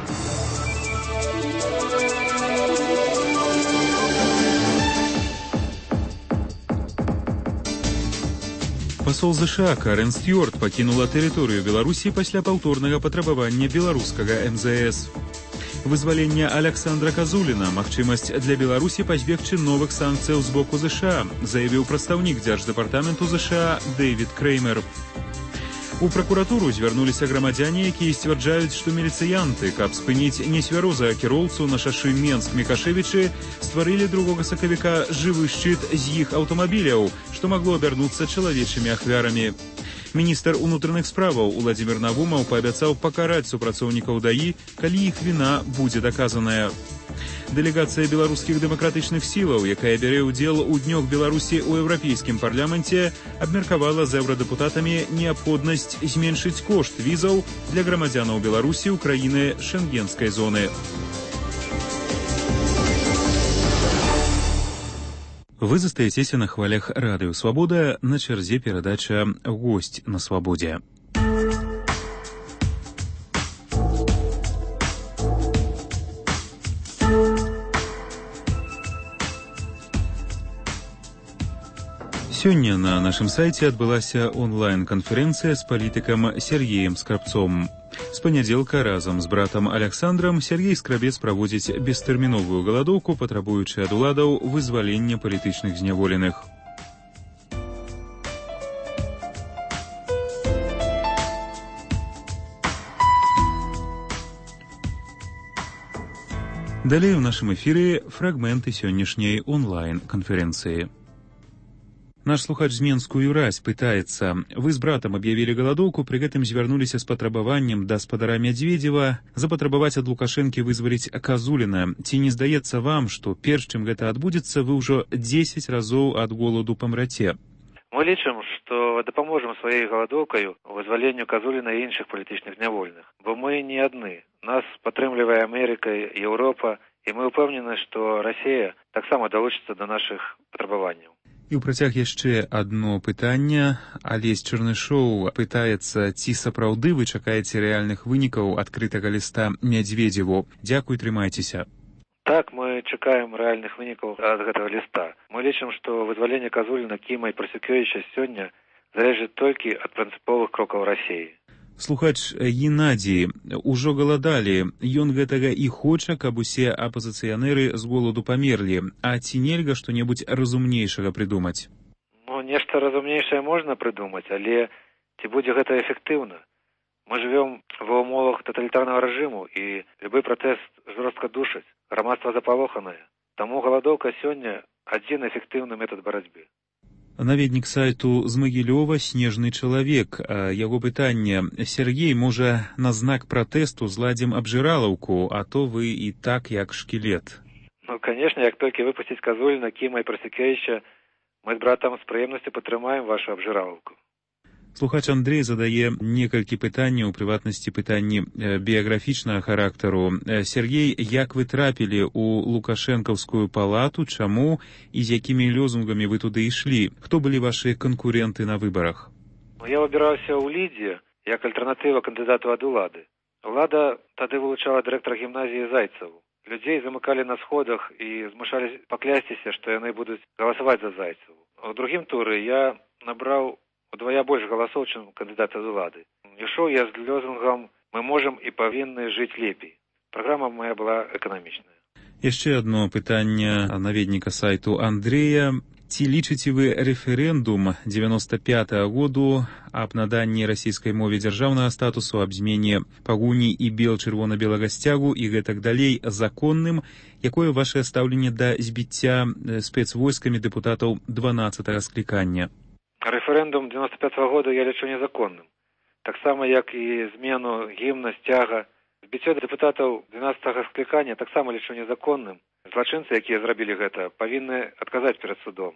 Пасол США Карен Стюарт пакінула тэрыторыю Беларусі пасля паўторнага патрабавання беларускага МЗС. Вызваленне Александра Казуліна, магчымасць для Беларусі пазбегчы новых санкцыяў з боку США, заявіў прадстаўнік дзярждэпартаменту США Дэвід Креймер. У пракуратуру звярнуліся грамадзяне, якія сцвярджаюць, што міліцыянты, каб спыніць несвярозага кіроўцу на шашы Менск-Мікашевічы, стварылі 2 сакавіка жывы шчыт з іх аўтамабіляў, што магло абярнуцца чалавечымі ахвярамі. Міністр унутраных справаў Уладзімір Навумаў паабяцаў пакараць супрацоўнікаў ДАІ, калі іх віна будзе даказаная. Дэлегацыя беларускіх дэмакратычных сілаў, якая бярэ ўдзел у днёх Беларусі ў Еўрапейскім парламенце, абмеркавала з еўрадэпутатамі неабходнасць зменшыць кошт візаў для грамадзянаў Беларусі ў краіны шэнгенскай зоны. Вы застаецеся на хвалях радыё «Свабода», на чарзе перадача «Госць на свабодзе». Сёння на нашым сайце адбылася онлайн-канферэнцыя з палітыкам Сергеем Скрабцом. З панядзелка разам з братам Александрам Сергей Скрабец праводзіць бестэрміновую галадоўку, патрабуючы ад уладаў вызвалення палітычных зняволеных. Далей у нашым эфіры фрагменты сённяшняй онлайн-канферэнцыі. Наш слухач з Менску Юрась пытаецца: вы з братам аб'явілі галадоўку, пры гэтым звярнуліся з патрабаваннем да спадара Мядзведзева запатрабаваць ад Лукашэнкі вызваліць Казуліна. Ці не здаецца вам, што перш чым гэта адбудзецца, вы ўжо 10 разоў ад голаду памраце? Мы лічым, што дапаможам сваёй галадоўкаю у вызваленню Казуліна і іншых палітычных нявольных, бо мы не адны. Нас падтрымлівае Амерыка, Еўропа, і мы ўпэўнены, што Расія таксама далучыцца да нашых патрабаванняў. І ў працяг яшчэ адно пытанне. Алесь Чарнышоў пытаецца, ці сапраўды вы чакаеце рэальных вынікаў адкрытага ліста Мядзведзеву. Дзякуй, трымайцеся. Так, мы чакаем рэальных вынікаў ад гэтага ліста. Мы лічым, што вызваленне Казуліна, Кіма і Прасюкевіча сёння залежыць толькі ад прынцыповых крокаў Расіі. Слухач Геннадзій: ужо галадалі, ён гэтага і хоча, каб усе апазіцыянеры з голаду памерлі. А ці нельга што-небудзь разумнейшага прыдумаць? Ну, нешта разумнейшае можна прыдумаць, але ці будзе гэта эфектыўна? Мы жывём ва ўмовах таталітарнага рэжыму, і любы пратэст жорстка душаць, грамадства запалоханае. Таму галадоўка сёння адзін эфектыўны метад барацьбы. Наведнік сайту з Магілёва «Снежны чалавек». Яго пытанне: Сергей, можа, на знак пратэсту зладзім абжыралаўку, а то вы і так як шкілет. Ну, конечно, як толькі выпусціць Казуліна, Кіма і Прасюкевіча, мы з братам з прыемнасцю падтрымаем вашу абжыралаўку. Слухач Андрей задае некалькі пытанняў, у прыватнасці пытанні біяграфічнага характару. Сергей, як вы трапілі ў Лукашэнкаўскую палату, чаму і з якімі лёзунгамі вы туды ішлі? Хто былі вашы канкуренты на выбарах? Я выбіраўся ў Лідзе як альтэрнатыва кандыдату ад улады. Улада тады вылучала дырэктара гімназіі Зайцеву. Людзей замыкалі на сходах і змушалі паклясціся, што яны будуць галасаваць за Зайцеву. У другім туры я набраў удвая больш галасоў, чым кандыдат ад улады. Ішоў я з лёзунгам «Мы можам і павінны жыць лепей». Праграма моя была эканамічная. Яшчэ адно пытанне наведніка сайту Андрея. Ці лічыце вы рэферэндум 95-го году аб наданні расійскай мове дзяржаўнага статусу, аб змене пагоні і бел-чырвона-белага сцягу і гэтак далей законным? Якое вашае стаўленне да збіцця спецвойскамі дэпутатаў 12-го склікання? Рэферэндум 95-го года я лічу незаконным. Таксама, як і змену гімна, сцяга. Збіццё дэпутатаў 12-го склікання таксама лічу незаконным. Злачынцы, якія зрабілі гэта, павінны адказаць перад судом.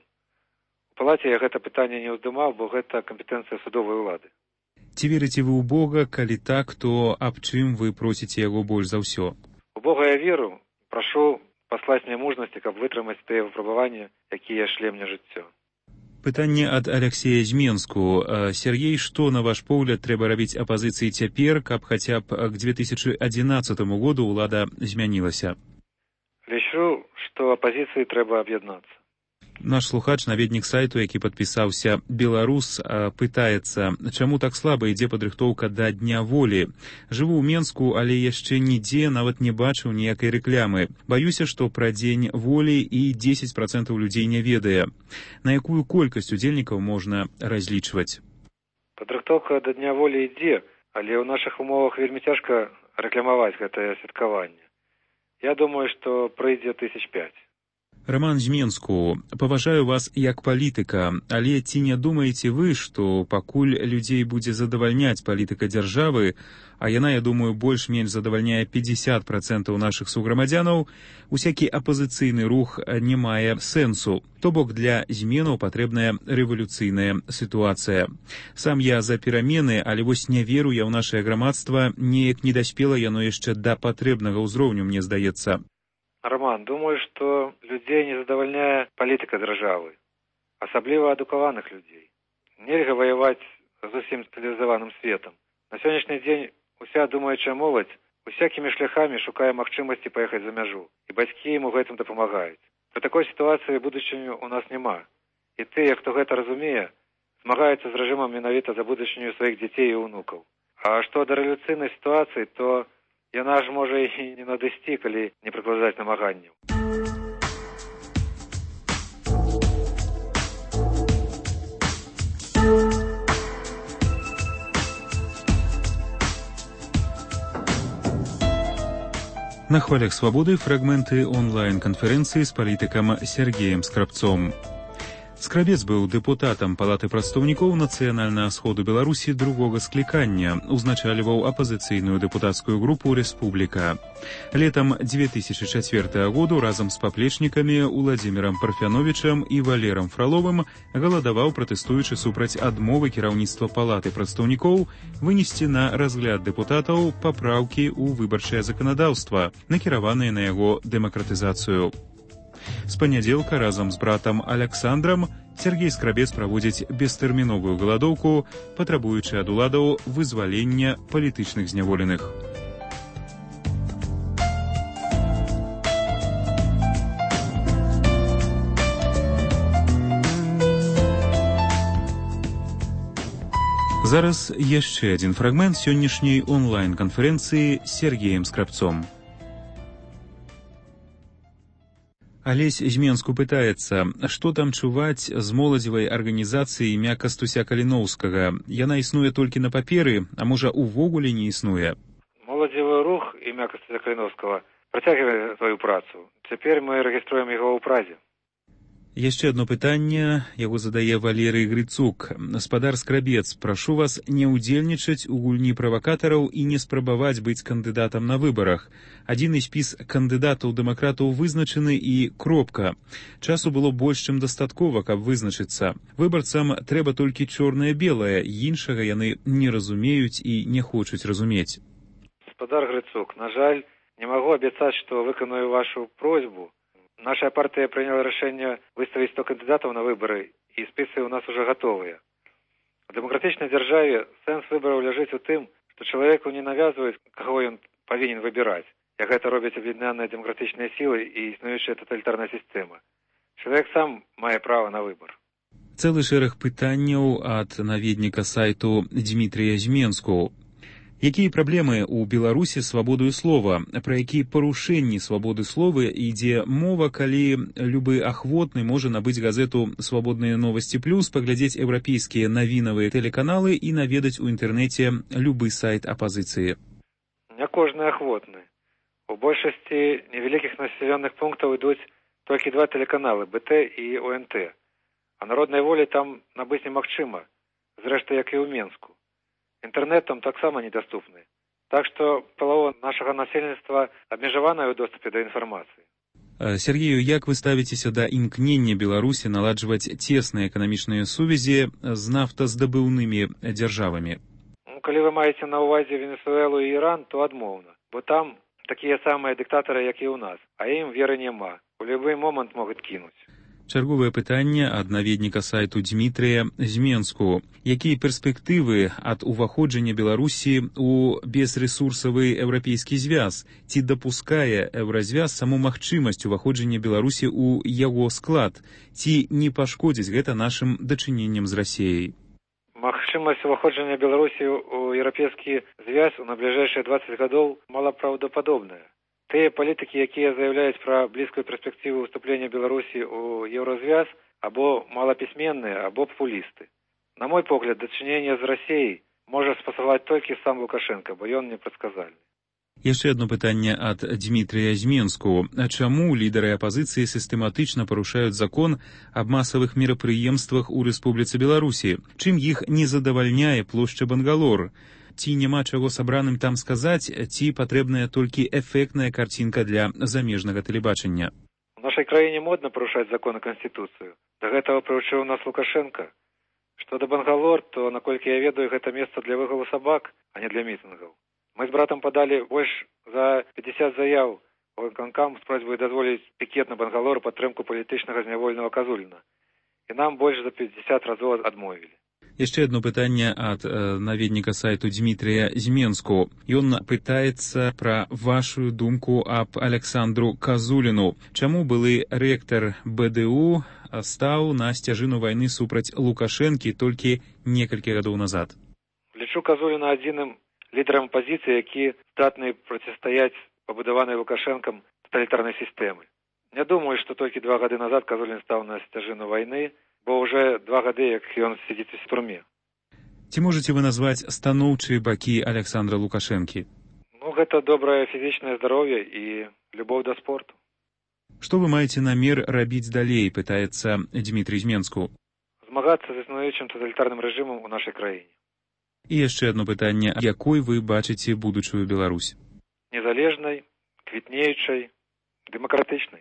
У палаце я гэта пытанне не ўздымаў, бо гэта кампетэнцыя судовай улады. Ці верыце вы ў Бога? Калі так, то аб чым вы просіце яго больш за ўсё? У Бога я веру. Прашу паслаць мне мужнасці, каб вытрымаць тыя выпрабаванні, якія шле мне жыццё. Пытанне ад Алексея з Менску. Сергей, што, на ваш погляд, трэба рабіць апазіцыі цяпер, каб хаця б к 2011 году ўлада змянілася? Лічу, што апазіцыі трэба аб'яднацца. Наш слухач, наведнік сайту, які падпісаўся «Беларус», пытаецца, чаму так слаба ідзе падрыхтоўка да Дня волі. Жыву ў Менску, але яшчэ нідзе нават не бачыў ніякай рэклямы. Баюся, што пра Дзень волі і 10% людзей не ведае. На якую колькасць удзельнікаў можна разлічваць? Падрыхтоўка да Дня волі ідзе, але ў нашых умовах вельмі цяжка рэкламаваць гэтае святкаванне. Я думаю, што прыйдзе 5,000. Роман з Менску. Паважаю вас як палітыка, але ці не думаеце вы, што пакуль людзей будзе задавальняць палітыка дзяржавы, а яна, я думаю, больш-менш задавальняе 50% нашых суграмадзянаў, усякі апазіцыйны рух не мае сэнсу. То бок для зменаў патрэбная рэвалюцыйная сітуацыя. Сам я за перамены, але вось не веру я ў нашае грамадства, неяк не даспела яно яшчэ да патрэбнага ўзроўню, мне здаецца. Роман, думаю, што людзей не задавальняе палітыка дзяржавы, асабліва адукаваных людзей. Нельга ваяваць з усім цывілізаваным светам. На сённяшні дзень уся думаючая моладзь усякімі шляхамі шукае магчымасці паехаць за мяжу, і бацькі ім у гэтым дапамагаюць. Пры такой сітуацыі будучыню у нас няма. І тыя, хто гэта разумее, змагаюцца з рэжымам менавіта за будучыню сваіх дзяцей і ўнукаў. А што да рэвалюцыйнай сітуацыі, то яна ж можа і не надысці, калі не прыкладаць намаганняў. На хвалях свабоды фрагменты онлайн-канферэнцыі з палітыкам Сергеем Скрабцом. Скрабец быў дэпутатам Палаты прадстаўнікоў Нацыянальнага сходу Беларусі другога склікання, узначальваў апазіцыйную дэпутацкую групу «Рэспубліка». Летам 2004 году разам з паплечнікамі Уладзімірам Парфяновічам і Валерам Фраловым галадаваў, пратэстуючы супраць адмовы кіраўніцтва Палаты прадстаўнікоў вынесці на разгляд дэпутатаў папраўкі ў выбарчае заканадаўства, накіраваныя на яго дэмакратызацыю. З панядзелка разам з братам Аляксандрам Сергей Скрабец праводзіць бестэрміновую галадоўку, патрабуючы ад уладаў вызвалення палітычных зняволеных. Зараз яшчэ адзін фрагмент сённяшняй онлайн-канферэнцыі з Сергеем Скрабцом. Алесь з Менску пытаецца, што там чуваць з моладзевай арганізацыяй імя Кастуся Каліноўскага. Яна існуе толькі на паперы, а можа увогуле не існуе. Моладзевы рух імя Кастуся Каліноўскага працягвае сваю працу. Цяпер мы рэгіструем яго ў Празе. Яшчэ одно пытанне, яго задае Валерый Грыцук. Гаспадар Скрабец, прашу вас не ўдзельнічаць у гульні правакатараў і не спрабаваць быць кандыдатам на выбарах. Адзіны спіс кандыдатаў дэмакратаў вызначаны і кропка. Часу было больш, чым дастаткова, каб вызначыцца. Выбарцам трэба толькі чорнае-белае, іншага яны не разумеюць і не хочуць разумець. Гаспадар Грыцук, на жаль, не магу абяцаць, што выканую вашу просьбу. Наша партия приняла решение выставить 100 кандидатов на выборы, и списки у нас уже готовые. В демократичной державе сенс выборов лежит у тем, что человеку не навязывают, кого он повинен выбирать, как это робят объединенные демократичные силы и існуючая тоталитарная система. Человек сам мае право на выбор. Цэлы шэраг пытанняў ад наведніка сайту Дмітрія Зменску. Якія праблемы ў Беларусі з свабодаю слова? Пра якія парушэнні свабоды слова ідзе мова, калі любы ахвотны можа набыць газету «Свабодныя новасці плюс», паглядзець еўрапейскія навінавыя тэлеканалы і наведаць у інтэрнэце любы сайт апазіцыі? Не кожны ахвотны. У большасці невялікіх населеных пунктаў ідуць толькі 2 тэлеканалы БТ і ОНТ. А народнай волі там набыць немагчыма, зрэшты, як і ў Менску. Інтэрнэт там таксама недаступны. Так што палова нашага насельніцтва абмежаваная ў доступе да інфармацыі. Сергею, як вы ставіцеся да імкнення Беларусі наладжваць цесныя эканамічныя сувязі з нафтаздабыўнымі дзяржавамі? Калі вы маеце на ўвазе Венесуэлу і Іран, то адмоўна. Бо там такія самыя дыктатары, як і ў нас. А ім веры няма. У любы момант могуць кінуць. Чарговае пытанне ад наведніка сайту Дмітрія Зменску. Якія перспектывы ад уваходжання Беларусі ў безрэсурсавы еўрапейскі звяз? Ці дапускае еўразвяз саму магчымасць уваходжання Беларусі ў яго склад? Ці не пашкодзіць гэта нашым дачыненням з Расіяй? Магчымасць уваходжання Беларусі ў еўрапейскі звяз у найбліжэйшыя 20 гадоў малапраўдападобная. Тыя палітыкі, якія заяўляюць пра блізкую перспектыву ўступлення Беларусі ў еўразвяз, або малапісьменныя, або папулісты. На мой погляд, дачыненне з Расіяй можа спасаваць толькі сам Лукашенко, бо ён непрадказальны. Яшчэ одно пытанне ад Дмітрія Зменску. Чаму лідары апазіцыі сістэматычна парушаюць закон аб масавых мерапрыемствах у Рэспубліцы Беларусі? Чым іх не задавальняе плошча Бангалор? Ці няма чаго сабраным там сказаць, ці патрэбная толькі эфектная карцінка для замежнага тэлебачання? У нашай краіне модна парушаць закон і канстытуцыю. Да гэтага прывучыў нас Лукашенко. Што да Бангалор, то, наколькі я ведаю, гэта месца для выгалу сабак, а не для мітынгаў. Мы з братам падалі больш за 50 заяў у выканкам з просьбай дазволіць пікет на Бангалор падтрымку палітычнага зняволенага Казуліна. І нам больш за 50 разоў адмовілі. Яшчэ одно пытанне ад наведніка сайту Дмітрія Зменску. Ён пытаецца пра вашу думку аб Аляксандру Казуліну. Чаму былы рэктар БДУ стаў на сцяжыну вайны супраць Лукашэнкі толькі некалькі гадоў назад? Лічу Казуліна адзіным лідарам апазіцыі, які здатны процістаяць пабудаванай Лукашэнкам тоталітарнай сістэмы. Не думаю, што толькі 2 гады назад Казулін стаў на сцяжыну вайны, бо ўжо 2 гады, як ён сидзіць у турме. Ці можаце вы назваць станоўчыя бакі Аляксандра Лукашэнкі? Гэта добрае фізічнае здароўе і любоў да спорту. Што вы маеце намер рабіць далей, пытаецца Дмітрий з Менску. Змагацца з існуючым таталітарным рэжымам у нашай краіне. І яшчэ одно пытанне. Якой вы бачыце будучую Беларусь? Незалежнай, квітнеючай, дэмакратычнай.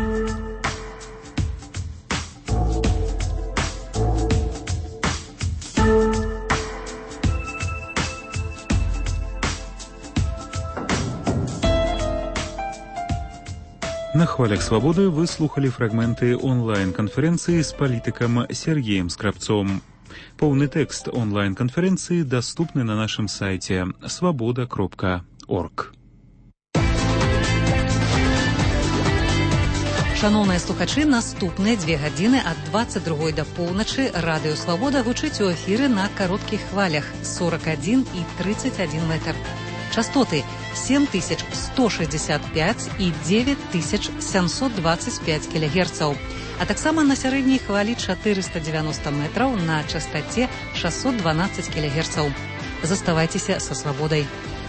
На хвалях свабоды вы слухали фрагменты онлайн-канферэнцыі з палітыкам Сергеем Скрабцом. Поўны тэкст онлайн-канферэнцыі даступны на нашым сайце swaboda.org. Шановныя слухачы, наступныя 2 гадзіны ад 22 да поўначы радыё Свабода гучыць у эфіры на кароткіх хвалях 41 і 31 метр. Частоты 7165 і 9725 кГц, а таксама на сярэдняй хвалі 490 метраў на частаце 612 кГц. Заставайцеся са Свабодай.